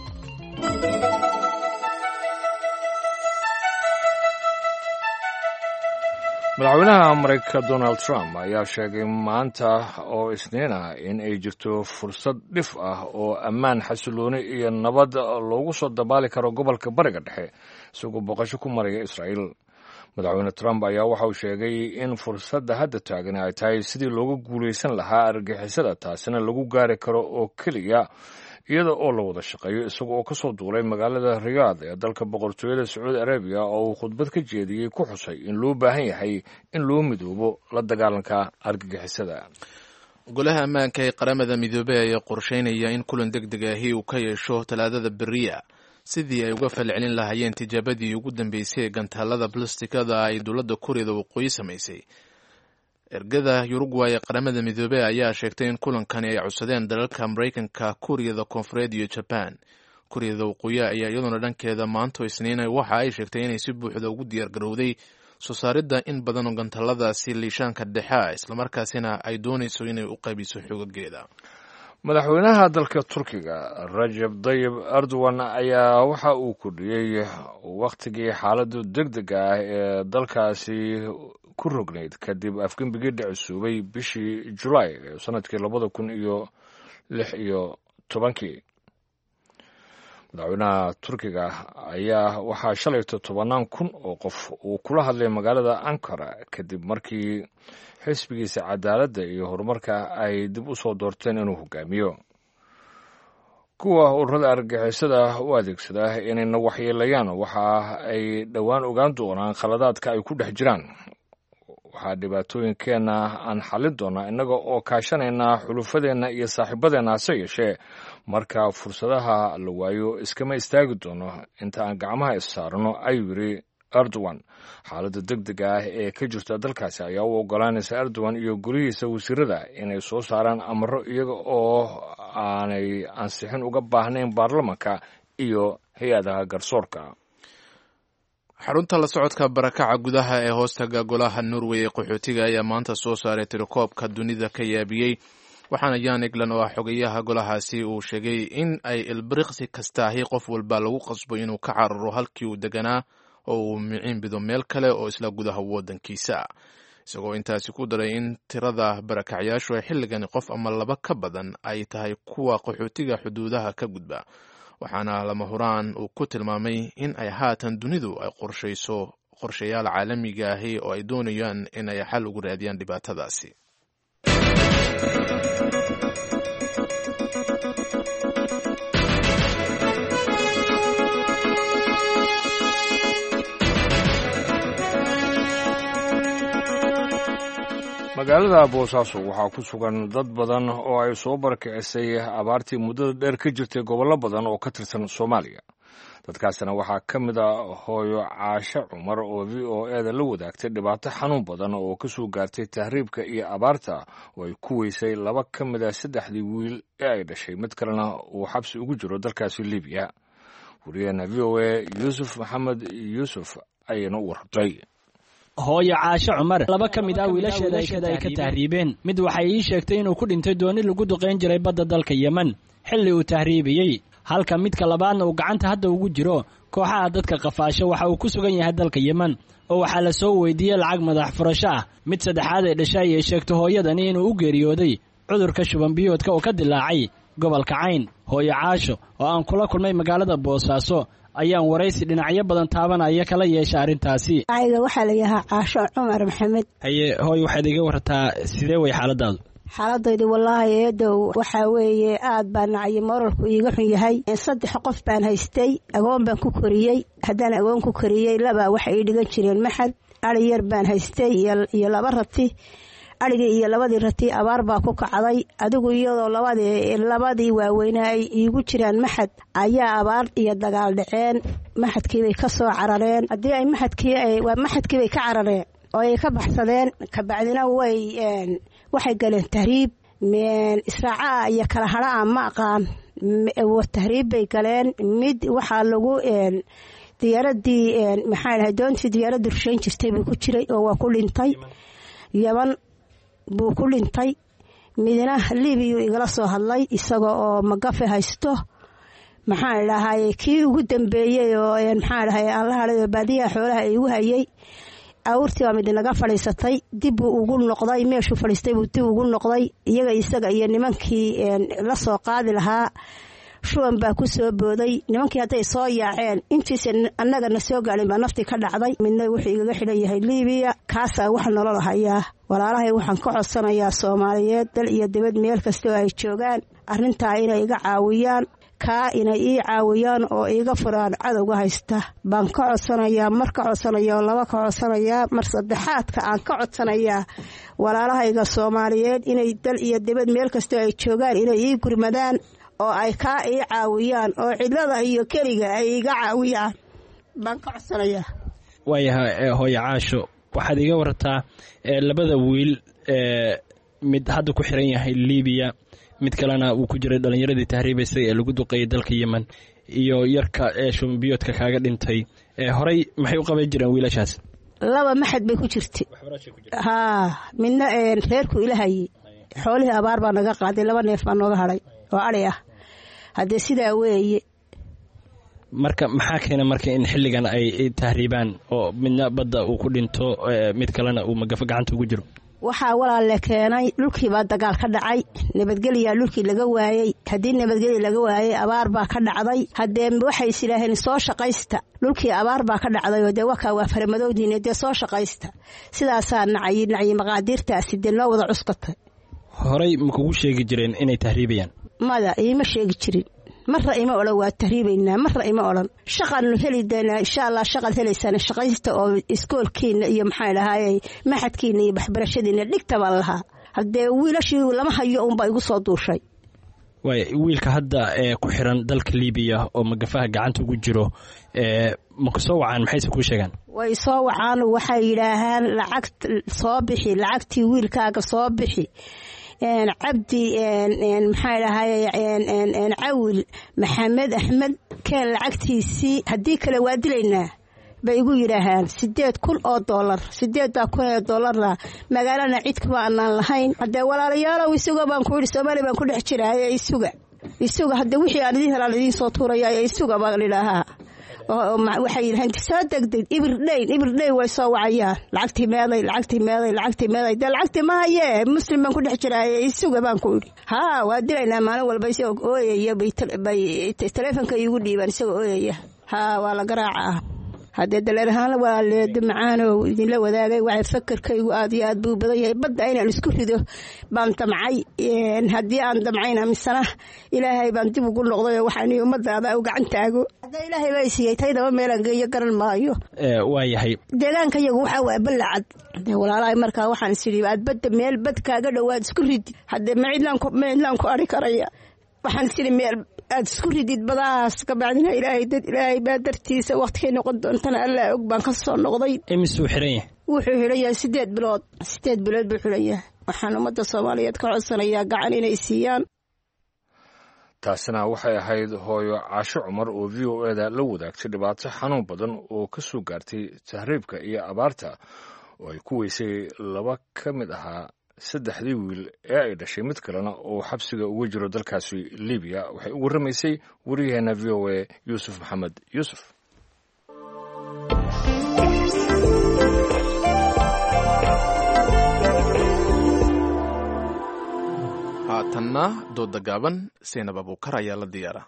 madaxweynaha maraykanka Donald Trump ayaa sheegay maanta oo Isniin ah in ay jirto fursad dhif ah oo ammaan, xasilooni iyo nabad loogu soo dabaali karo gobolka Bariga Dhexe isagoo booqasho ku maraya Israa'iil. madaxweyne Trump ayaa waxa uu sheegay in fursadda hadda taagan ay tahay sidii looga guulaysan lahaa argagixisada, taasina lagu gaari karo oo keliya iyada oo la wada shaqeeyo. isaga oo ka soo duulay magaalada Riyaad ee dalka boqortooyada Sacuudi Arabiya oo uu khudbad ka jeediyey ku xusay in loo baahan yahay in loo midoobo la dagaalanka argagixisada. golaha ammaanka ee qaramada midoobay ayaa qorsheynaya in kulan degdeg ahi uu ka yeesho talaadada beriya sidii ay uga falcelin lahaayeen tijaabadii ugu dambeysay ee gantaalada blastikada ay dowladda Kuuriyada Waqooyi samaysay. ergada Uruguay ee qaramada midoobay ayaa sheegtay in kulankani ay codsadeen dalalka Mareykanka, Kuuriyada Koonfureed iyo Japan. Kuuriyada Waqooyi ayaa iyaduna dhankeeda maanta Isniin waxa ay sheegtay inay si buuxda ugu diyaar garowday soo saaridda in badan oo gantaaladaasi liishaanka dhexe, isla markaasina ay doonayso inay u qaybiso xoogaggeeda. madaxweynaha dalka Turkiga Recep Tayyip Erdogan ayaa waxa uu kordhiyey wakhtigii xaaladda degdega ah ee dalkaasi ku rognayd kadib afgembigii dhacsuubay bishii Julaay ee sanadkii 2016. madaxweynaha Turkiga ayaa waxaa shalayto 10,000 oo qof uu kula hadlay magaalada Ankara kadib markii xisbigiisa cadaaladda iyo horumarka ay dib u soo doorteen inuu hogaamiyo. kuwa ururada argagixisada u adeegsada inayna waxyeelayaan waxa ay dhowaan ogaan doonaan khaladaadka ay ku dhex jiraan. waxaa dhibaatooyinkeenna aan xallin doonaa innaga oo kaashanayna xulufadeenna iyo saaxiibadeenna, hase yeeshee marka fursadaha la waayo iskama istaagi doono inta aan gacmaha issaarno, ayuu yidhi Erdogan. xaaladda degdega ah ee ka jirta dalkaasi ayaa u ogolaanaysa Erdogan iyo gurihiisa wasiirada inay soo saaraan amaro iyaga oo aanay ansixin uga baahnayn baarlamanka iyo hay-adaha garsoorka. xarunta la socodka barakaca gudaha ee hoostaga golaha Norway ee qaxootiga ayaa maanta soo saaray tirakoobka dunida ka yaabiyey, waxaana Jan Egeland oo ah xogayaha golahaasi uu sheegay in ay ilbiriqsi kastaahi qof walba lagu qasbo inuu ka cararo halkii uu deganaa oo uu miciin bido meel kale oo isla gudaha waddankiisa, isagoo intaasi ku daray in tirada barakacyaashu ay xilligani qof ama laba ka badan ay tahay kuwa qaxootiga xuduudaha ka gudba. waxaana lama huraan uu ku tilmaamay in ay haatan dunidu ay qorshayso qorshayaal caalamiga ahi oo ay doonayaan in ay xal ugu raadiyaan dhibaatadaasi. magaalada Boosaaso waxaa ku sugan dad badan oo ay soo barkicisay abaartii muddada dheer ka jirtay gobollo badan oo ka tirsan Soomaaliya. dadkaasina waxaa ka mid ah hooyo Caasho Cumar oo VOA-da la wadaagtay dhibaato xanuun badan oo ka soo gaartay tahriibka iyo abaarta oo ay ku weysay 2 ka mid ah 3 wiil ee ay dhashay, mid kalena uu xabsi ugu jiro dalkaasi Liibiya. wariyaha VOA Yuusuf Maxamed Yuusuf ayayna u wartay. hooyo Caasho Cumar 2 ka mid ah wiilasheeda ay ka tahriibeen. mid waxay ii sheegtay inuu ku dhintay dooni lagu duqeyn jiray badda dalka Yemen xilli uu tahriibiyay, halka midka labaadna uu gacanta hadda ugu jiro kooxaha dadka qafaasho. waxa uu ku sugan yahay dalka Yemen oo waxaa la soo weydiiyey lacag madax furasho ah. mid saddexaad ee dhashay ay sheegtay hooyadani inuu u geeriyooday cudurka shuban biyoodka oo ka dilaacay gobolka Cayn. hooyo Caasho oo aan kula kulmay magaalada Boosaaso ayaan waraysi dhinacyo badan taabanaya kala yeeshay arrintaasi. ayga waxaa la yahaa Caasho Cumar Maxamed. haye hooyo waxaad iga wartaa sidee way xaaladaadu? xaaladaydu wallaahi eedow waxaa weeye aad baan nacay, moralku iiga xun yahay. 3 qof baan haystay, agoon baan ku koriyey. haddaan agoon ku koriyey 2 waxay ii dhigan jireen maxad. ari yar baan haystay iyo 2 rati. arigii iyo 2dii rati abaar baa ku kacday. adigu iyadoo labadii waaweynaa ay iigu jiraan maxad ayaa abaar iyo dagaal dhaceen. maxadkiibay ka soo carareen. haddii ay maxadkiibay ka carareen oo ay ka baxsadeen, kabacdina waxay galeen tahriib. israaca iyo kala hadhaa ma aqaan, tahriib bay galeen. mid waxaa lagu diyaaradii maxaa dhahay doontii diyaaradda rushayn jirtay buu ku jiray oo waa ku dhintay. Yemen buu ku dhintay midna libiyu igala soo hadlay isaga oo magafe haysto maxaan idhahay kii ugu dambeeyey oo maxaan idhahay aan la hadhay oo baadiyaha xoolaha ay igu hayay awrtii baa mid naga fadhiisatay dib buu ugu noqday meeshuu fadhiistay buu dib ugu noqday isaga iyo nimankii la soo qaadi lahaa shuban baa ku soo booday nimankii hadday soo yaaceen intiisa annagana soo gaadhin baa naftii ka dhacday midna wuxuu igaga xidhan yahay libiya kaasaa wax nolol hayaa walaalahay waxaan ka codsanayaa soomaaliyeed dal iyo dibad meel kasta oo ay joogaan arrintaa inay iga caawiyaan kaa inay ii caawiyaan oo iiga furaan cadowga haysta baan ka codsanayaa mar ka codsanaya oo laba ka codsanayaa mar saddexaadka aan ka codsanayaa walaalahayga soomaaliyeed inay dal iyo dibad meel kasta oo ay joogaan inay ii gurmadaan oo ay kaa ii caawiyaan oo cidlada iyo keliga ay iga caawiyaan baan ka codsanayaa. waayahay hooyo caasho waxaad iga warartaa labada wiil mid hadda ku xiran yahay libiya mid kalena uu ku jiray dhalinyaradii tahriibaysay ee lagu duqeeyay dalka yemen iyo yarka shumbiyoodka kaaga dhintay horey maxay u qaban jireen wiilashaas? laba maxad bay ku jirtay midna reerku ilahayay xoolihii abaar baa naga qaaday 2 neef baa nooga hadhay oo ari ah haddee sidaa weeye. marka maxaa keena marka in xilligan ay tahriibaan oo midna badda uu ku dhinto mid kalena uu magafo gacanta ugu jiro? waxaa walaale keenay dhulkii baa dagaal ka dhacay nabadgelyaa dhulkii laga waayey haddii nabadgelya laga waayey abaar baa ka dhacday haddee waxay is idhaaheen soo shaqaysta dhulkii abaar baa ka dhacday oo dee wakaa waa faramadowdiine dee soo shaqaysta sidaasaa nacyi maqaadiirtaasi dee noo wada cuskatay. horey ma kugu sheegi jireen inay tahriibayaan? mada iima sheegi jirin marra ima odhan waa tahriibaynaa marra ima odhan shaqaanu heli doonaa insha allah shaqaad helaysaan shaqaysta oo iskoolkiina iyo maxaan dhahaayey maxadkiina iyo waxbarashadiina dhigta baan lahaa haddee wiilashii lama hayo unbaa igu soo duushay. waaya wiilka hadda ku xiran dalka libiya oo magafaha gacanta ugu jiro ma ku soo wacaan maxayse kuu sheegaan? way soo wacaan waxay yidhaahaan lacag soo bixi lacagtii wiilkaaga soo bixi cabdi maxaa dhahay cawil maxamed axmed keen lacagtiisii haddii kale waa dilaynaa bay igu yidhaahaan $8,000 $8,000 magaalana cid kama anaan lahayn haddee walaalayaalow isuga baan ku yidhi soomaali baan ku dhex jiraaye isuga haddee wixii aan idiin helaan idiin soo tuuraya isuga baan idhaahaa waxay yidhahaan soo degdeg ibirdhayn way soo wacayaan lacagtii meeday dee lacagtii ma hayee muslim baan ku dhex jiraaye isuga baan ku idhi waa dilaynaa maalin walba isagoo ooyaya bay taleefonka iigu dhiibaan isagoo ooyaya waa la garaaca haddee daleer ahaan walaaleedo macaanow idinla wadaagay waxay fakarkaygu aad iyo aad buu badan yahay badda inaan isku rido baan damcay haddii aan damcayna misana ilaahay baan dib ugu noqday oo waxaan ummadaada u gacan taago haddee ilaahay baa siiyey taydaba meelaan geeyo garan maayo. waa yahay deegaanka yagu waxaa waa ballacad haddee walaalahay markaa waxaan isidhi aad badda meel bad kaaga dhowaad isku ridi haddee ma cidlaan ku ari karaya waxaan isidhi meel aad isku ridid badahaas ka bacdina ilaahay baa dartiisa waqtigay noqon doontana allaa og baan ka soo noqday. imisuu xiran yahay? wuxuu xiran yahay 8 bilood buu xiran yahay. waxaan ummadda soomaaliyeed ka codsanayaa gacan inay siiyaan. taasina waxay ahayd hooyo caasho cumar oo v o eda la wadaagtay dhibaato xanuun badan oo ka soo gaartay tahriibka iyo abaarta oo ay ku weysay 2 ka mid ahaa 3 wiil ee ay dhashay mid kalena oo xabsiga ugu jiro dalkaasi libiya. waxay u warramaysay wariyaheena v o a yuusuf maxamed yuusuf. haatanna dooda gaaban Seynab Abuukar ayaa la diyaara.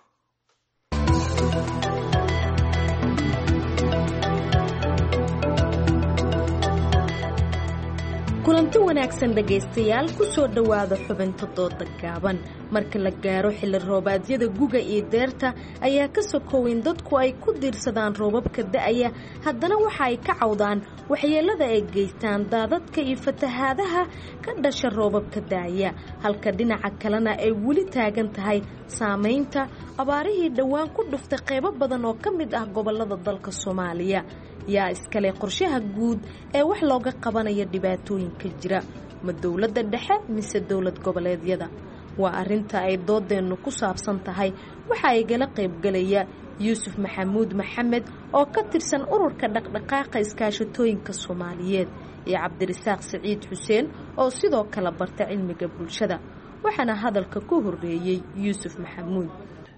kulanti wanaagsan dhegaystayaal ku soo dhowaada xubinta dooda gaaban. marka la gaaro xilli roobaadyada guga iyo deerta ayaa ka sokoweyn dadku ay ku diirsadaan roobabka da'aya haddana waxa ay ka cawdaan waxyeelada ay geystaan daadadka iyo fatahaadaha ka dhasha roobabka da'aya halka dhinaca kalena ay weli taagan tahay saamaynta abaarihii dhowaan ku dhuftay qaybo badan oo ka mid ah gobollada dalka Soomaaliya. yaa iskale qorshaha guud ee wax looga qabanayo dhibaatooyinka jira ma dowladda dhexe mise dowlad goboleedyada? waa arinta ay doodeennu ku saabsan tahay. waxa ay gala qaybgalaya yuusuf maxamuud maxamed oo ka tirsan ururka dhaqdhaqaaqa iskaashatooyinka Soomaaliyeed iyo cabdirasaaq siciid xuseen oo sidoo kale barta cilmiga bulshada waxaana hadalka ku horeeyey yuusuf maxamuud.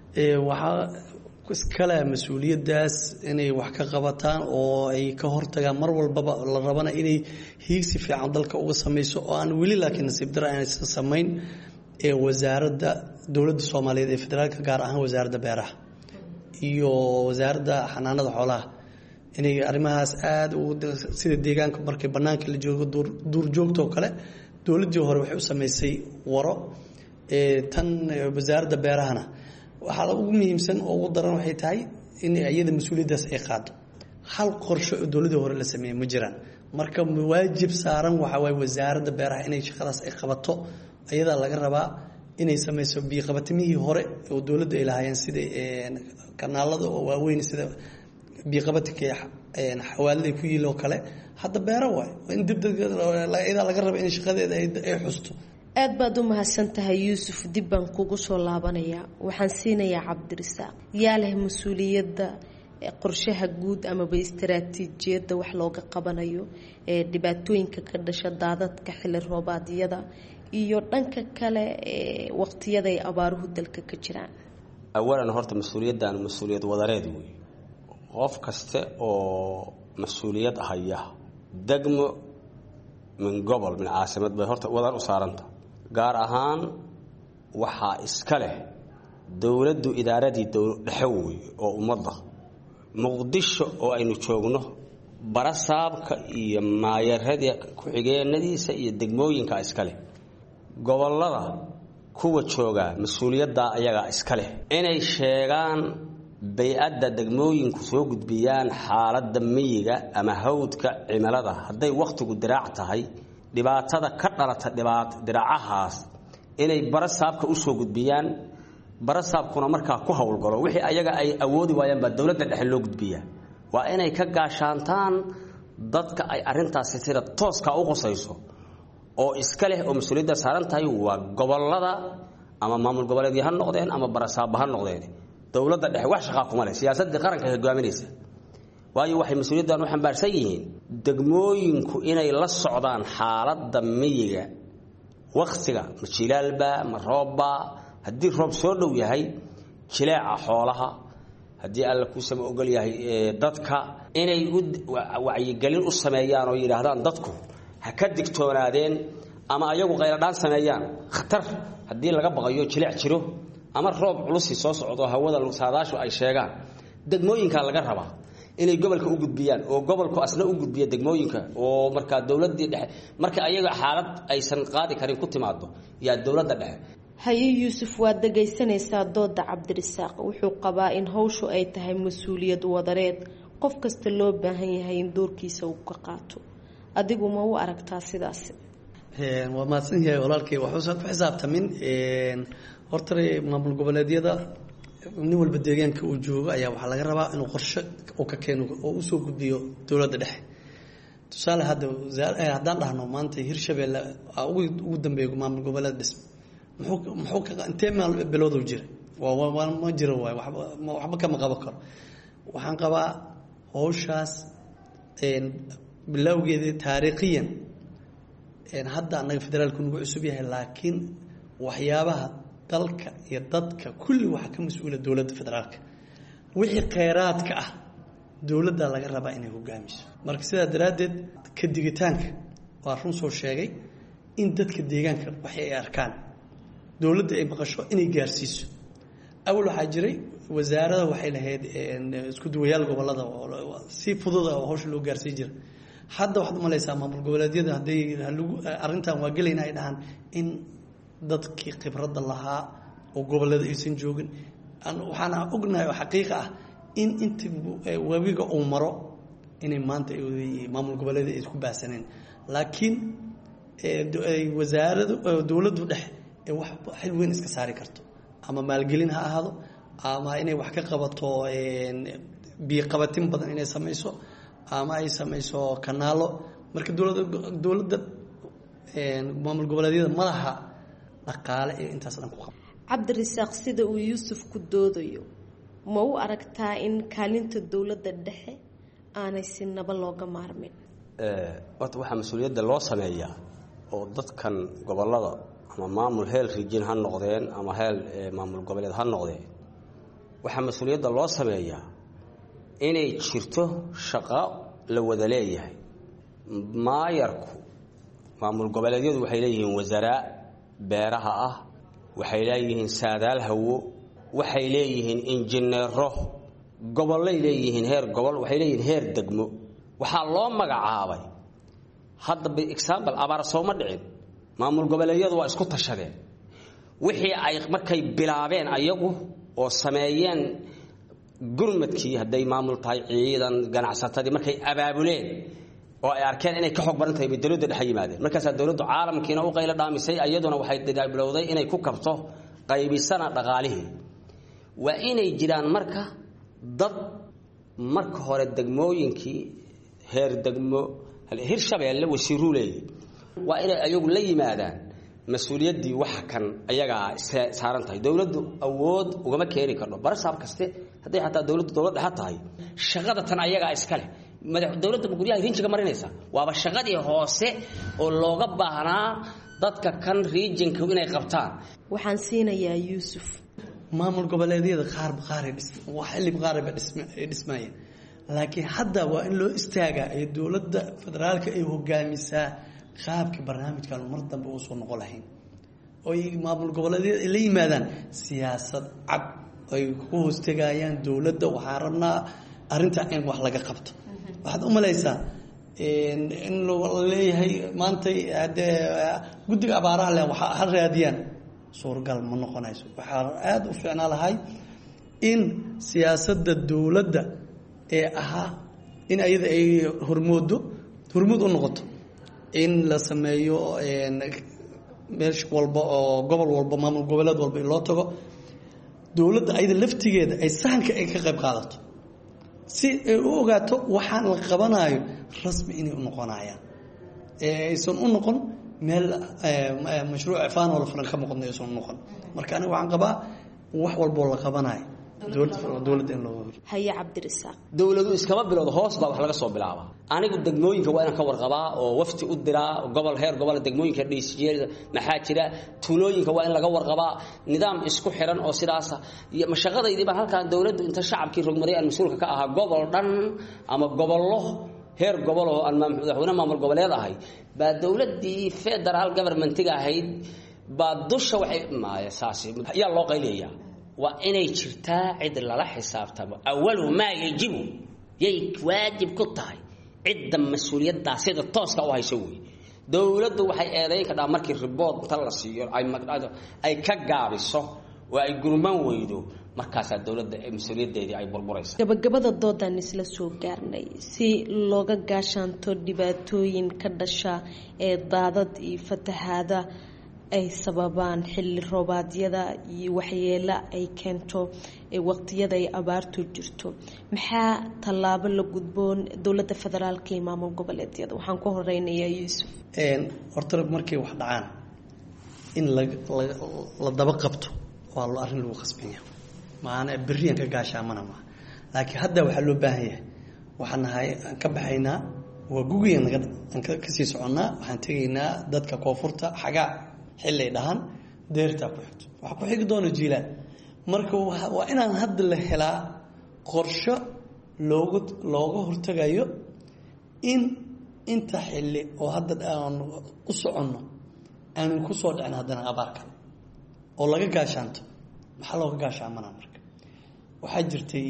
waxaa iskale mas-uuliyadaas inay wax ka qabataan oo ay ka hortagaan mar walbaba la rabana inay hiigsi fiican dalka uga samayso oo aan weli laakiin nasiib dara aanaysan samayn ee wasaaradda dowladda soomaaliyeed ee federaalka gaar ahaan wasaaradda beeraha iyo wasaaradda xanaanada xoolaha inay arrimahaas aada sida deegaanka markay bannaanka la joogo duurjoogta oo kale dowladdii hore waxay u samaysay waro tan wasaaradda beerahana waxaa ugu muhiimsan oo ugu daran waxay tahay in iyada mas-uuliyaddaas ay qaado hal qorsho oo dowladdii hore la sameeyey ma jiraan marka waajib saaran waxaa waaye wasaaradda beeraha inay shaqadaas ay qabato ayadaa laga rabaa inay samayso biiqabatimihii hore oo dowladda ay lahaayeen sida kanaalada oo waaweyn sida biiqabatinka xawaalada ku yiil oo kale hadda beero waay in dibyadaa laga raba in shaqadeeda ay xusto. aad baad u mahadsan tahay yuusuf. dib baan kugu soo laabanayaa waxaan siinayaa cabdirasaaq. yaa leh mas-uuliyadda qorshaha guud amaba istaraatiijiyadda wax looga qabanayo ee dhibaatooyinka ka dhasha daadadka xilli roobaadyada iyo dhanka kale ee waqtiyada ay abaaruhu dalka ka jiraan? awalan horta mas-uuliyaddan mas-uuliyad wadareed wey. qof kaste oo mas-uuliyad haya degmo min gobol min caasimad bay horta wadar u saaranta. gaar ahaan waxaa iska leh dowladdu idaaradii dhexe wey oo ummadda muqdisho oo aynu joogno barasaabka iyo maayaradii ku-xigeenadiisa iyo degmooyinka iska leh. gobollada kuwa jooga mas-uuliyaddaa ayagaa iska leh inay sheegaan bay-adda degmooyinku soo gudbiyaan xaaladda miyiga ama hawdka cimilada hadday wakhtigu diraac tahay dhibaatada ka dhalata diraacahaas inay barasaabka u soo gudbiyaan. barasaabkuna markaa ku howlgalo wixii ayaga ay awoodi waayaan baa dowladda dhexe loo gudbiyaa. waa inay ka gaashaantaan dadka ay arrintaasi sida tooska u qosayso oo iska leh oo mas-uuliyadda saaran tahay waa gobollada ama maamul goboleedyo ha noqdeen ama barasaabba ha noqdeen. dowladda dhexe wax shaqaa kuma leh siyaasaddii qaranka hogaaminaysa. waayo waxay mas-uuliyaddan u xambaarsan yihiin degmooyinku inay la socdaan xaaladda miyiga wakhtiga ma jilaalba ma roobba haddii roob soo dhow yahay jileeca xoolaha haddii alla kuusama ogol yahay dadka inay wacyigelin u sameeyaan oo yidhaahdaan dadku ha ka digtoonaadeen ama ayagu qayladhaan sameeyaan khatar haddii laga baqayo jileec jiro ama roob culusi soo socdo hawada saadaashu ay sheegaan. degmooyinka laga rabaa inay gobolka u gudbiyaan oo gobolku asna u gudbiya degmooyinka oo markaa dowladii dhexe marka ayaga xaalad aysan qaadi karin ku timaado yaa dowladda dhexe. haye yuusuf waad dhagaysanaysaa dooda cabdirasaaq. wuxuu qabaa in hawshu ay tahay mas-uuliyad wadareed qof kasta loo baahan yahay in doorkiisa uu ka qaato. adigu ma u aragtaa sidaasi? waa mahadsan yahay walaalkay. waxuusan ku xisaabtamin horta maamul goboleedyada nin walba deegaanka uu joogo ayaa waxaa laga rabaa inuu qorshe uu ka keeno oo u soo gudbiyo dowladda dhexe. tusaale hadda haddaan dhahno maanta hirshabeelle ugu dambeeya maamul goboleed dhismo muxuu intee bilowdu jira ma jiro waay waxba kama qaban karo. waxaan qabaa howshaas bilowgeeda taariikhiyan hadda annaga federaalku nagu cusub yahay laakiin waxyaabaha dalka iyo dadka kulli waxaa ka mas-uula dowladda federaalka. wixii kheyraadka ah dowladda laga rabaa inay hogaamiso. marka sidaa daraaddeed ka digitaanka waa run soo sheegay in dadka deegaanka waxay ay arkaan dowladda ay maqasho inay gaarsiiso. awal waxaa jiray wasaarada waxay lahayd isku duwayaal gobolada si fududa oo hawsha loo gaarsiin jira. hadda waxaad umalaysaa maamul goboleedyada hadday arrintan waa gelayna ay dhahaan in dadkii khibradda lahaa oo gobolada aysan joogin. waxaana ognahay oo xaqiiqa ah in inta webiga uu maro inay maanta maamul goboleeda ay isku baahsaneen laakiin wasaaradu dowladdu dhexe ee wax xil weyn iska saari karto ama maalgelin ha ahaado ama inay wax ka qabato biiqabatin badan inay samayso ama ay samayso kanaalo. marka dowladda maamul goboleedyada madaxa dhaqaale ee intaas dhan ku qaba. cabdirasaaq sida uu yuusuf ku doodayo ma u aragtaa in kaalinta dowladda dhexe aanay si naba looga maarmin? horta waxaa mas-uuliyadda loo sameeyaa oo dadkan gobollada ama maamul heel rijin ha noqdeen ama heel maamul goboleed ha noqdeen waxaa mas-uuliyadda loo sameeyaa inay jirto shaqo la wada leeyahay. maayarku maamul goboleedyadu waxay leeyihiin wasaaraa beeraha ah, waxay leeyihiin saadaal hawo, waxay leeyihiin injineero, gobollay leeyihiin heer gobol, waxay leeyihiin heer degmo. waxaa loo magacaabay hadda by example abaar sooma dhicin, maamul goboleedyadu waa isku tashadeen wixii ay markay bilaabeen ayagu oo sameeyeen gurmadkii hadday maamul tahay ciidan ganacsatadii markay abaabuleen oo ay arkeen inay ka xog badan tahay dawladda dhexe yimaadeen. markaasaa dawladdu caalamkiina u qaylo dhaamisay, iyaduna waxay bilowday inay ku kabto qaybisana dhaqaalihii. waa inay jiraan marka dad marka hore degmooyinkii heer degmo hirshabeelle wasiiruu leeyahay, waa inay ayagu la yimaadaan mas-uuliyaddii waxa kan ayagaa saaran tahay. dawladdu awood ugama keeni karno barasaab kaste hadday xataa dawladdu dawlad dhexe tahay, shaqada tan ayagaa iska leh. dawladda guryaha riinjiga marinaysa waaba shaqadii hoose oo looga baahnaa dadka kan riijinka inay qabtaan. waxaan siinayaa yuusuf. maamul goboleedyada qaarba dhismayeen, laakiin hadda waa in loo istaagaa ee dowladda federaalka ay hogaamisaa qaabkii barnaamijkan mar dambe uu soo noqon lahayn, oo maamul goboleedyada ay la yimaadaan siyaasad cad ay ku hoostegayaan dowladda. waxaan rabnaa arrintaa in wax laga qabto. waxaad u malaysaa in leeyahay maanta guddiga abaaraha leh waxa ha raadiyaan, suuragal ma noqonayso. waxaa aada u fiicnaa lahay in siyaasadda dowladda ee ahaa in ayada ay hormuud u noqoto, in la sameeyo meesh walba oo gobol walba maamul goboleed walba in loo tago, dowladda ayada laftigeeda ay sahanka ay ka qayb qaadato si ay u ogaato waxaan la qabanayo rasmi inay u noqonayaan, aysan u noqon meel mashruuc ifaan oo la faran ka muuqdo aysan u noqon. marka aniga waxaan qabaa wax walba oo la qabanayo dowladda in loo haye Cabdirasaaq. dowladu iskama bilowdo, hoos baa wax laga soo bilaabaa. anigu degmooyinka waa inaan ka warqabaa oo wafti u diraa, gobol heer gobol degmooyinka dhiisjeeda maxaa jira, tuulooyinka waa in laga warqabaa, nidaam isku xiran oo sidaas iyo mashaqadaydii baa halkaan dowladdu inta shacabkii rogmaday aan mas'uulka ka ahaa gobol dhan ama gobollo heer gobol oo aan madaxweyne maamul goboleed ahay baa dowladdii federal governmentiga ahayd baa dusha waxay maayasaasi ayaa loo qayliyaa. waa inay jirtaa cid lala xisaabtamo. awalu maa yajibu yay waajib ku tahay cidda mas-uuliyaddaa sida tooska u hayso wey. dowladdu waxay eedayn kadhaa markii ribood inta la siiyo ay ka gaabiso oo ay gurman weydo, markaasaa dowladda mas-uuliyaddeedii ay burburaysa. gabagabada doodan isla soo gaarnay si looga gaashaanto dhibaatooyin ka dhasha ee daadad iyo fatahaada ay sababaan xilli roobaadyada iyo waxyeelo ay keento waqtiyada ay abaartu jirto. maxaa tallaabo la gudboon dowladda federaalka iyo maamul goboleedyada? waxaan ku horeynayaa Yuusuf. horta markay wax dhacaan in la daba qabto waa loo arrin lagu qasbanya, maana beriyan ka gaashaamana maaha. laakiin hadda waxaa loo baahan yahay, waxaan nahay aan ka baxaynaa waa gugiyan aan kasii soconnaa, waxaan tegaynaa dadka koonfurta xagaa xilay dhahan deertaa ku xigto, waxa ku xigi doona jiilaan. marka waa inaan hadda la helaa qorsho looga hortagayo in inta xilli oo hadda aan u soconno aanan ku soo dhicin haddana abaar kale oo laga gaashaanto. maxaa looga gaashaamanaa marka? waxaa jirtay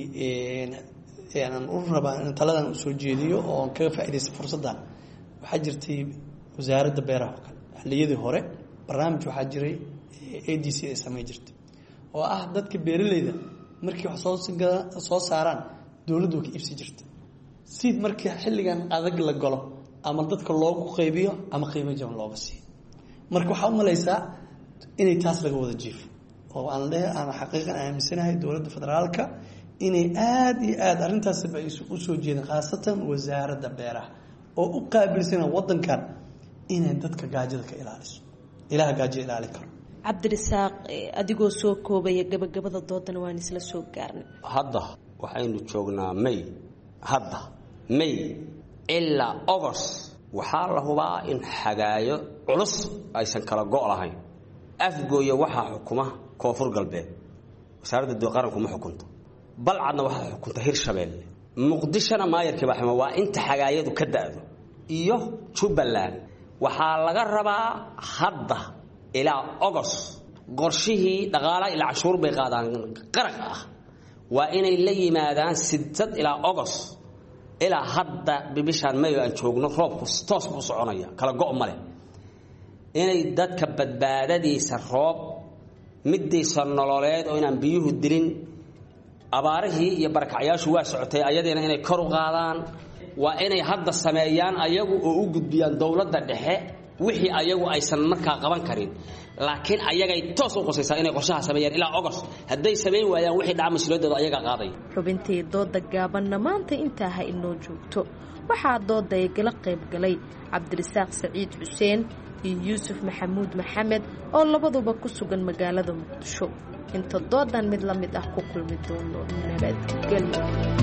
aan u rabaa in taladan usoo jeediyo oo aan kaga faa'iidaysto fursaddan. waxaa jirtay wasaaradda beeraha oo kale xilliyadii hore barnaamij waxaa jiray ADC ay samay jirtay oo ah dadka beeraleyda markii wax soo saaraan dowladdu ka iibsi jirtay si markii xilligan adag la galo ama dadka loogu qaybiyo ama qiimo jaban looga siiyo. marka waxaa u malaysaa inay taas laga wada jiifo oo aan xaqiiqan aaminsanahay dowladda federaalka inay aada iyo aada arrintaasba ay u soo jeedeen, khaasatan wasaaradda beeraha oo u qaabilsana waddankan inay dadka gaajada ka ilaaliso. ilaah gaajo ilaalin karo. Cabdirasaaq, adigoo soo koobaya gabagabada doodana waan isla soo gaarnay. hadda waxaynu joognaa May ilaa August waxaa la hubaa in xagaayo culus aysan kala go' lahayn. Afgooya waxaa xukuma koonfur galbeed, wasaaradda qaranku ma xukunto. Balcadna waxaa xukunta Hirshabeelle. Muqdishona maayarkii baa xuma waa inta xagaayadu ka da'do. Iyo Jubbaland waxaa laga rabaa hadda ilaa August qorshihii dhaqaalaha ilaa cashuur bay qaadaan qaraq ah waa inay la yimaadaan 6 ilaa August ilaa hadda bishan May aan joogno roobku toos u soconaya kala go' male inay dadka badbaadadiisa roob midaysa nololeed oo inaan biyuhu dilin abaarihii iyo barakacayaashu waa socotay ayadeena inay kor u qaadaan waa inay hadda sameeyaan ayagu oo u gudbiyaan dawladda dhexe wixii ayagu aysan markaa qaban karin laakiin ayagay toos u qosaysaa inay qorshaha sameeyaan ilaa August hadday sameyn waayaan wixii dhaca mas'uuliyadooda ayaga qaaday. xubintii dooda gaabanna maanta intaa ha inoo joogto waxaa dooda ay gala qayb galay Cabdirasaaq Saciid Xuseen iyo Yuusuf Maxamuud Maxamed oo labaduba ku sugan magaalada Muqdisho. inta doodan mid la mid ah ku kulmi doono nabadgelyo.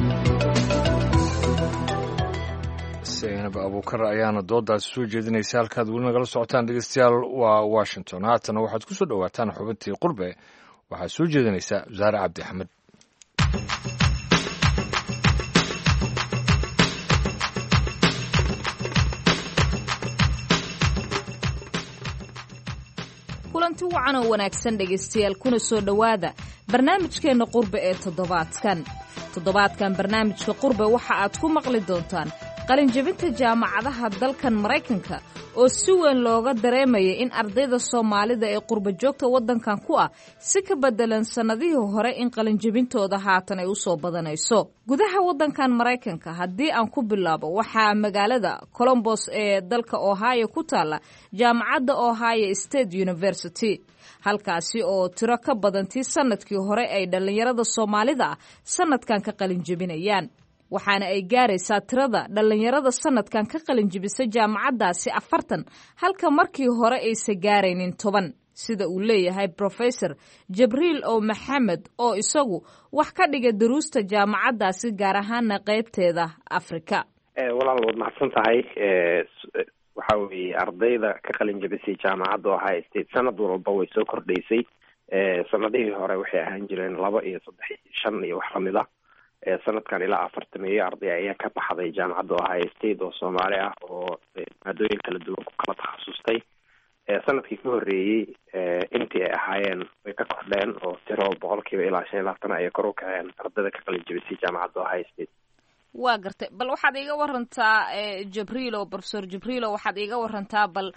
Zainab Abuukar ayaana doodaas soo jeedinaysa halkaad weli nagala socotaan dhegeystayaal waa Washington. haatana waxaad ku soo dhawaataan xubintii qurbe waxaa soo jeedinaysa Zaare Cabdi Axmed. kulanti wacan oo wanaagsan dhegaystayaal kuna soo dhowaada barnaamijkeenna qurbe ee toddobaadkan barnaamijka qurbe waxa aad ku maqli doontaan qalinjabinta jaamacadaha dalkan Maraykanka oo si weyn looga dareemaya in ardayda Soomaalida ee qurba joogta waddankan ku ah si ka bedelan sanadihii hore in qalinjabintooda haatan ay u soo badanayso. gudaha waddankan Maraykanka haddii aan ku bilaabo waxaa magaalada Columbus ee dalka Ohio ku taala jaamacadda Ohio State University halkaasi oo tiro ka badantii sanadkii hore ay dhalinyarada Soomaalida sanadkan ka qalinjabinayaan. waxaana ay gaaraysaa tirada dhalinyarada sanadkan ka qalinjibisay jaamacaddaasi 40 halka markii hore aysan gaaraynin 10 sida uu leeyahay Professor Jibriil oo Maxamed oo isagu wax ka dhiga daruusta jaamacaddaasi gaar ahaana qaybteeda Afrika. walaal waad mahadsan tahay. waxa weeye ardayda ka qalinjibisay jaamacadda Ohio State sanad walba way soo kordhaysay. sanadihii hore waxay ahaan jireen 2 iyo 3 iyo 5 iyo wax lamid ah. sanadkan ilaa 40 arday ayaa ka baxday jaamacadda Ohio State oo Soomaali ah oo maadooyin kala duwan ku kala takhasustay. sanadkii ka horeeyay intii ay ahaayeen way ka kordheen oo tiro 100% ilaa 25 ay kor u kaceen ardayda ka qalinjibisay jaamacadda Ohio State. waa gartay bal waxaad iiga warantaa Jibriil oo Professor Jibriil waxaad iiga warantaa bal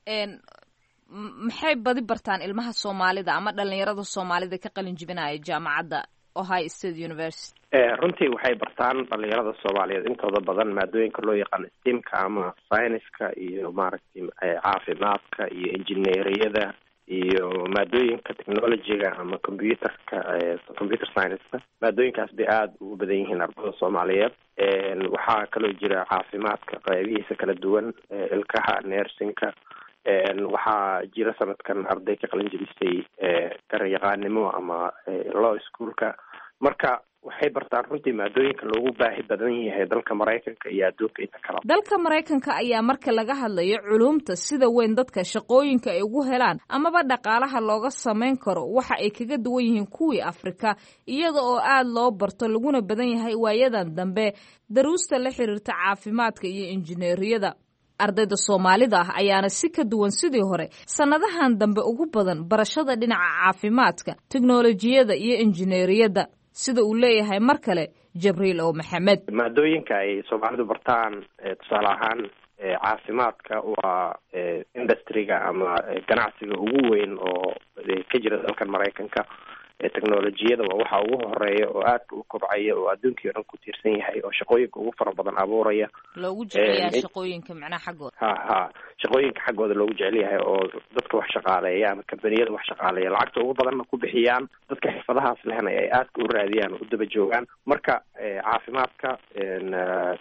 maxay badi bartaan ilmaha Soomaalida ama dhalinyarada Soomaalida ka qalinjibinaya jaamacadda Ohio State University? runtii waxay bartaan dhalinyarada Soomaaliyeed intooda badan maadooyinka loo yaqaan STEM-ka ama science-ka iyo maaragtay caafimaadka iyo engineeriyada iyo maadooyinka technology-ga ama computer science-ka. maadooyinkaas bay aada ugu badan yihiin ardayda Soomaaliyeed. waxaa kaloo jira caafimaadka qaybihiisa kala duwan, ilkaha, nursing-ka. waxaa jira sanadkan arday ka qalinjibisay garyaqaanimo ama law school-ka. marka waxay bartaan runtii maadooyinka loogu baahi badan yahay dalka Maraykanka iyo adduunka inta kale. dalka Maraykanka ayaa marka laga hadlayo culumta sida weyn dadka shaqooyinka ay ugu helaan amaba dhaqaalaha looga sameyn karo waxa ay kaga duwan yihiin kuwii Afrika iyada oo aad loo barto laguna badan yahay waayadan dambe daruusta la xiriirta caafimaadka iyo injineeriyada. ardayda Soomaalida ah ayaana si ka duwan sidii hore sanadahan dambe ugu badan barashada dhinaca caafimaadka, tiknoolajiyada iyo injineeriyada sida uu leeyahay mar kale Jibriil oo Maxamed. maadooyinka ay Soomaalidu bartaan tusaale ahaan caafimaadka waa industry-ga ama ganacsiga ugu weyn oo ka jira dalkan Maraykanka. teknolojiyada waa waxa ugu horeeya oo aad u kobcaya oo adduunka oo dhan ku tiirsan yahay oo shaqooyinka ugu fara badan abuuraya. loogu jecel yahay shaqooyinka macnaha xaggooda. shaqooyinka xaggooda loogu jecel yahay oo dadka wax shaqaaleeya ama kambaniyada wax shaqaaleeya lacagta ugu badanna ku bixiyaan. dadka xirfadahaas lehna ay aad u raadiyaan u daba joogaan. marka caafimaadka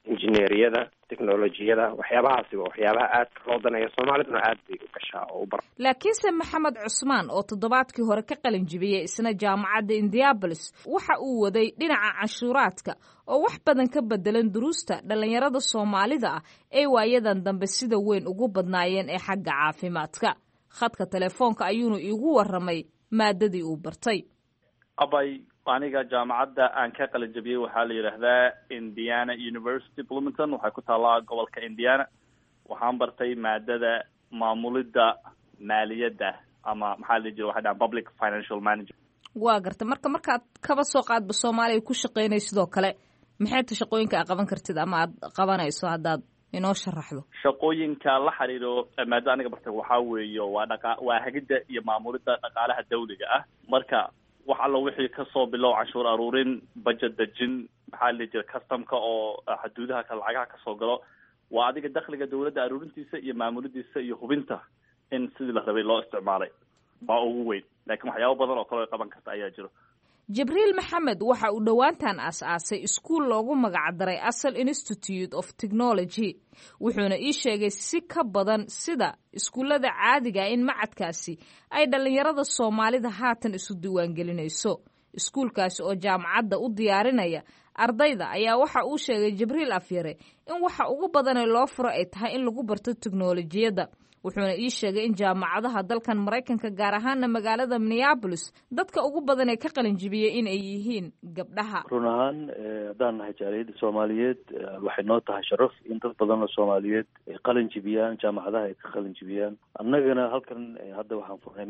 injineeriyada teknolojiyada waxyaabahaasi waa waxyaabaha aadka loo daneeya soomaaliduna aad bay u gashaa oo u bar laakiinse maxamed cusmaan oo toddobaadkii hore ka qalin jibiyey isna jaamacadda indianapolis waxa uu waday dhinaca canshuuraadka oo wax badan ka bedelan duruusta dhallinyarada soomaalida ah ee waayadan dambe sida weyn ugu badnaayeen ee xagga caafimaadka khadka telefoonka ayuunu iigu warramay maadadii uu bartay abay aniga jaamacadda aan ka qalin jabiyey waxaa la yidhaahdaa Indiana University Bloomington waxay ku taallaa gobolka Indiana waxaan bartay maadada maamulidda maaliyadda ama maxaa la jira waxa public financial management waa garta markaad kaba soo qaadba Soomaaliya ku shaqeynay sidoo kale maxay ta shaqooyinka aad qaban kartid ama aad qabanayso haddaad inoo sharaxdo shaqooyinka la xiriiro maadada aniga bartay waxaa weeye waa hagidda iyo maamulidda dhaqaalaha dawliga ah marka wax alla wixii kasoo bilow canshuur aruurin budget dejin maxaa la jira customka oo xuduudaha kala lacagaha kasoo galo waa adiga dakhliga dawladda aruurintiisa iyo maamulidiisa iyo hubinta in sidii la rabay loo isticmaalay baa ugu weyn laakiin waxyaabo badan oo kale qaban karta ayaa jiro jibriil maxamed waxa uu dhowaantan aas-aasay iskuul loogu magacdaray asal institute of technology wuxuuna ii sheegay si ka badan sida iskuullada caadiga in macadkaasi ay dhallinyarada soomaalida haatan isu diiwaangelinayso iskuulkaasi oo jaamacadda u diyaarinaya ardayda ayaa waxa uu sheegay jibriil afyare in waxa ugu badanee loo furo ay tahay in lagu barto teknolojiyadda wuxuuna ii sheegay in jaamacadaha dalkan Maraykanka gaar ahaana magaalada Minneapolis dadka ugu badan ee ka qalin jibiyay in ay yihiin gabdhaha run ahaan haddaan nahay jaaliyadda Soomaaliyeed waxay noo tahay sharaf in dad badan oo Soomaaliyeed ay qalin jibiyaan jaamacadaha ay ka qalin jibiyaan annagana halkan hadda waxaan furnay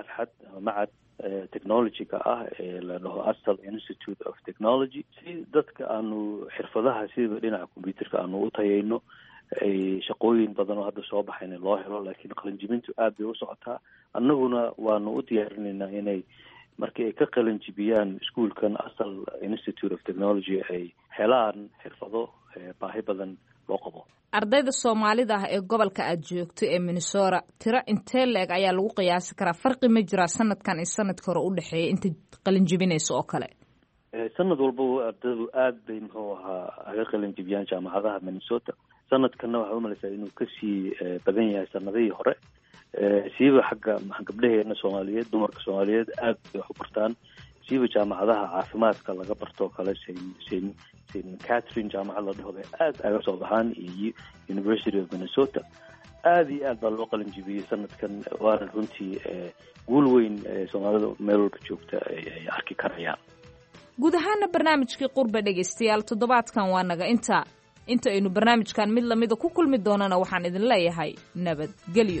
macad technology-ga ah ee la dhaho Asal Institute of Technology si dadka aanu xirfadaha sida dhinaca computerka aanu u tayayno ay shaqooyin badan oo hadda soo baxayna loo helo laakiin qalinjibintu aad bay u socotaa annaguna waanu u diyaarinaynaa inay markii ay ka qalinjibiyaan iskuulkan Asal Institute of Technology ay helaan xirfado baahi badan loo qabo ardayda Soomaalida ah ee gobolka aad joogto ee Minnesota tira intee leeg ayaa lagu qiyaasi karaa farqi ma jira sanadkan iyo sanadkii hore u dhaxeeyay inta qalinjibinayso oo kale sanad walba ardaydu aad bay muxuu ahaa aga qalinjibiyaan jaamacadaha Minnesota sanadkanna waxaa umalaysaa inuu kasii badan yahay sanadihii hore siiba xagga gabdhaheena Soomaaliyeed dumarka Soomaaliyeed aad bay wax u bartaan siiba jaamacadaha caafimaadka laga barto kale St. Catherine jaamacad la dhaho aad aga soo baxaan iyo University of Minnesota aad iyo aad baa loo qalin jibiyey sanadkan waana runtii guul weyn Soomaalida meel walba joogta ay arki karayaan guud ahaana barnaamijkii qurba dhegaystayaal toddobaadkan waa naga inta aynu barnaamijkan mid lamida ku kulmi doonana waxaan idin leeyahay nabadgelyo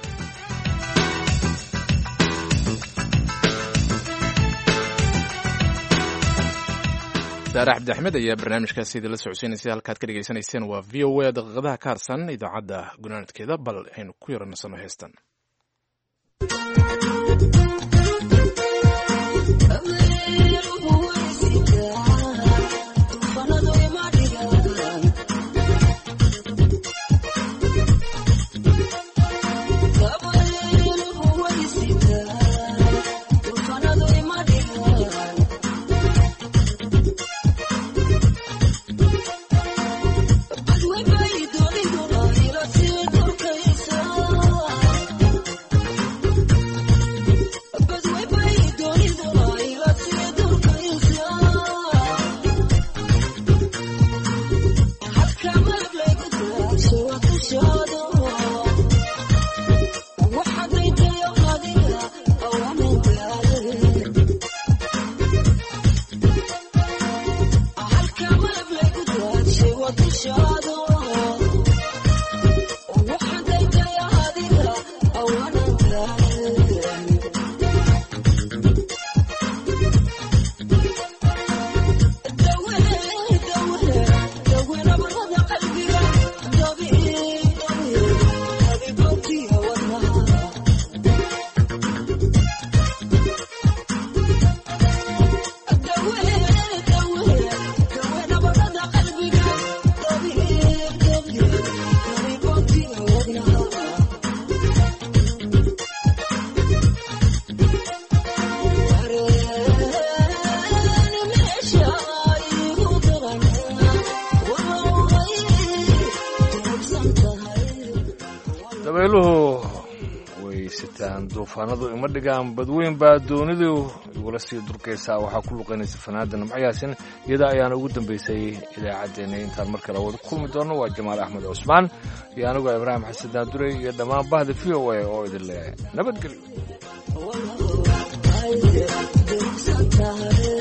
saare cabdi axmed ayaa barnaamijkaasi idinla socodsiinaysay halkaad ka dhegaysanayseen waa v o a daqiiqadaha ka harsan idaacadda gunaanadkeeda bal aynu ku yara nasano heestan dabayluhu way sitaan duufaanadu ima dhigaan badweyn baa doonidu igula sii durkaysaa waxaa ku luqaynaysa fanaada nimcayaasin iyada ayaana ugu dambaysay idaacaddeenna intaan mar kale wada kulmi doonno waa jamaal axmed cusmaan iyo anigoo ibraahim xasan daandurey iyo dhammaan bahda v o a oo idin leh nabadgelyo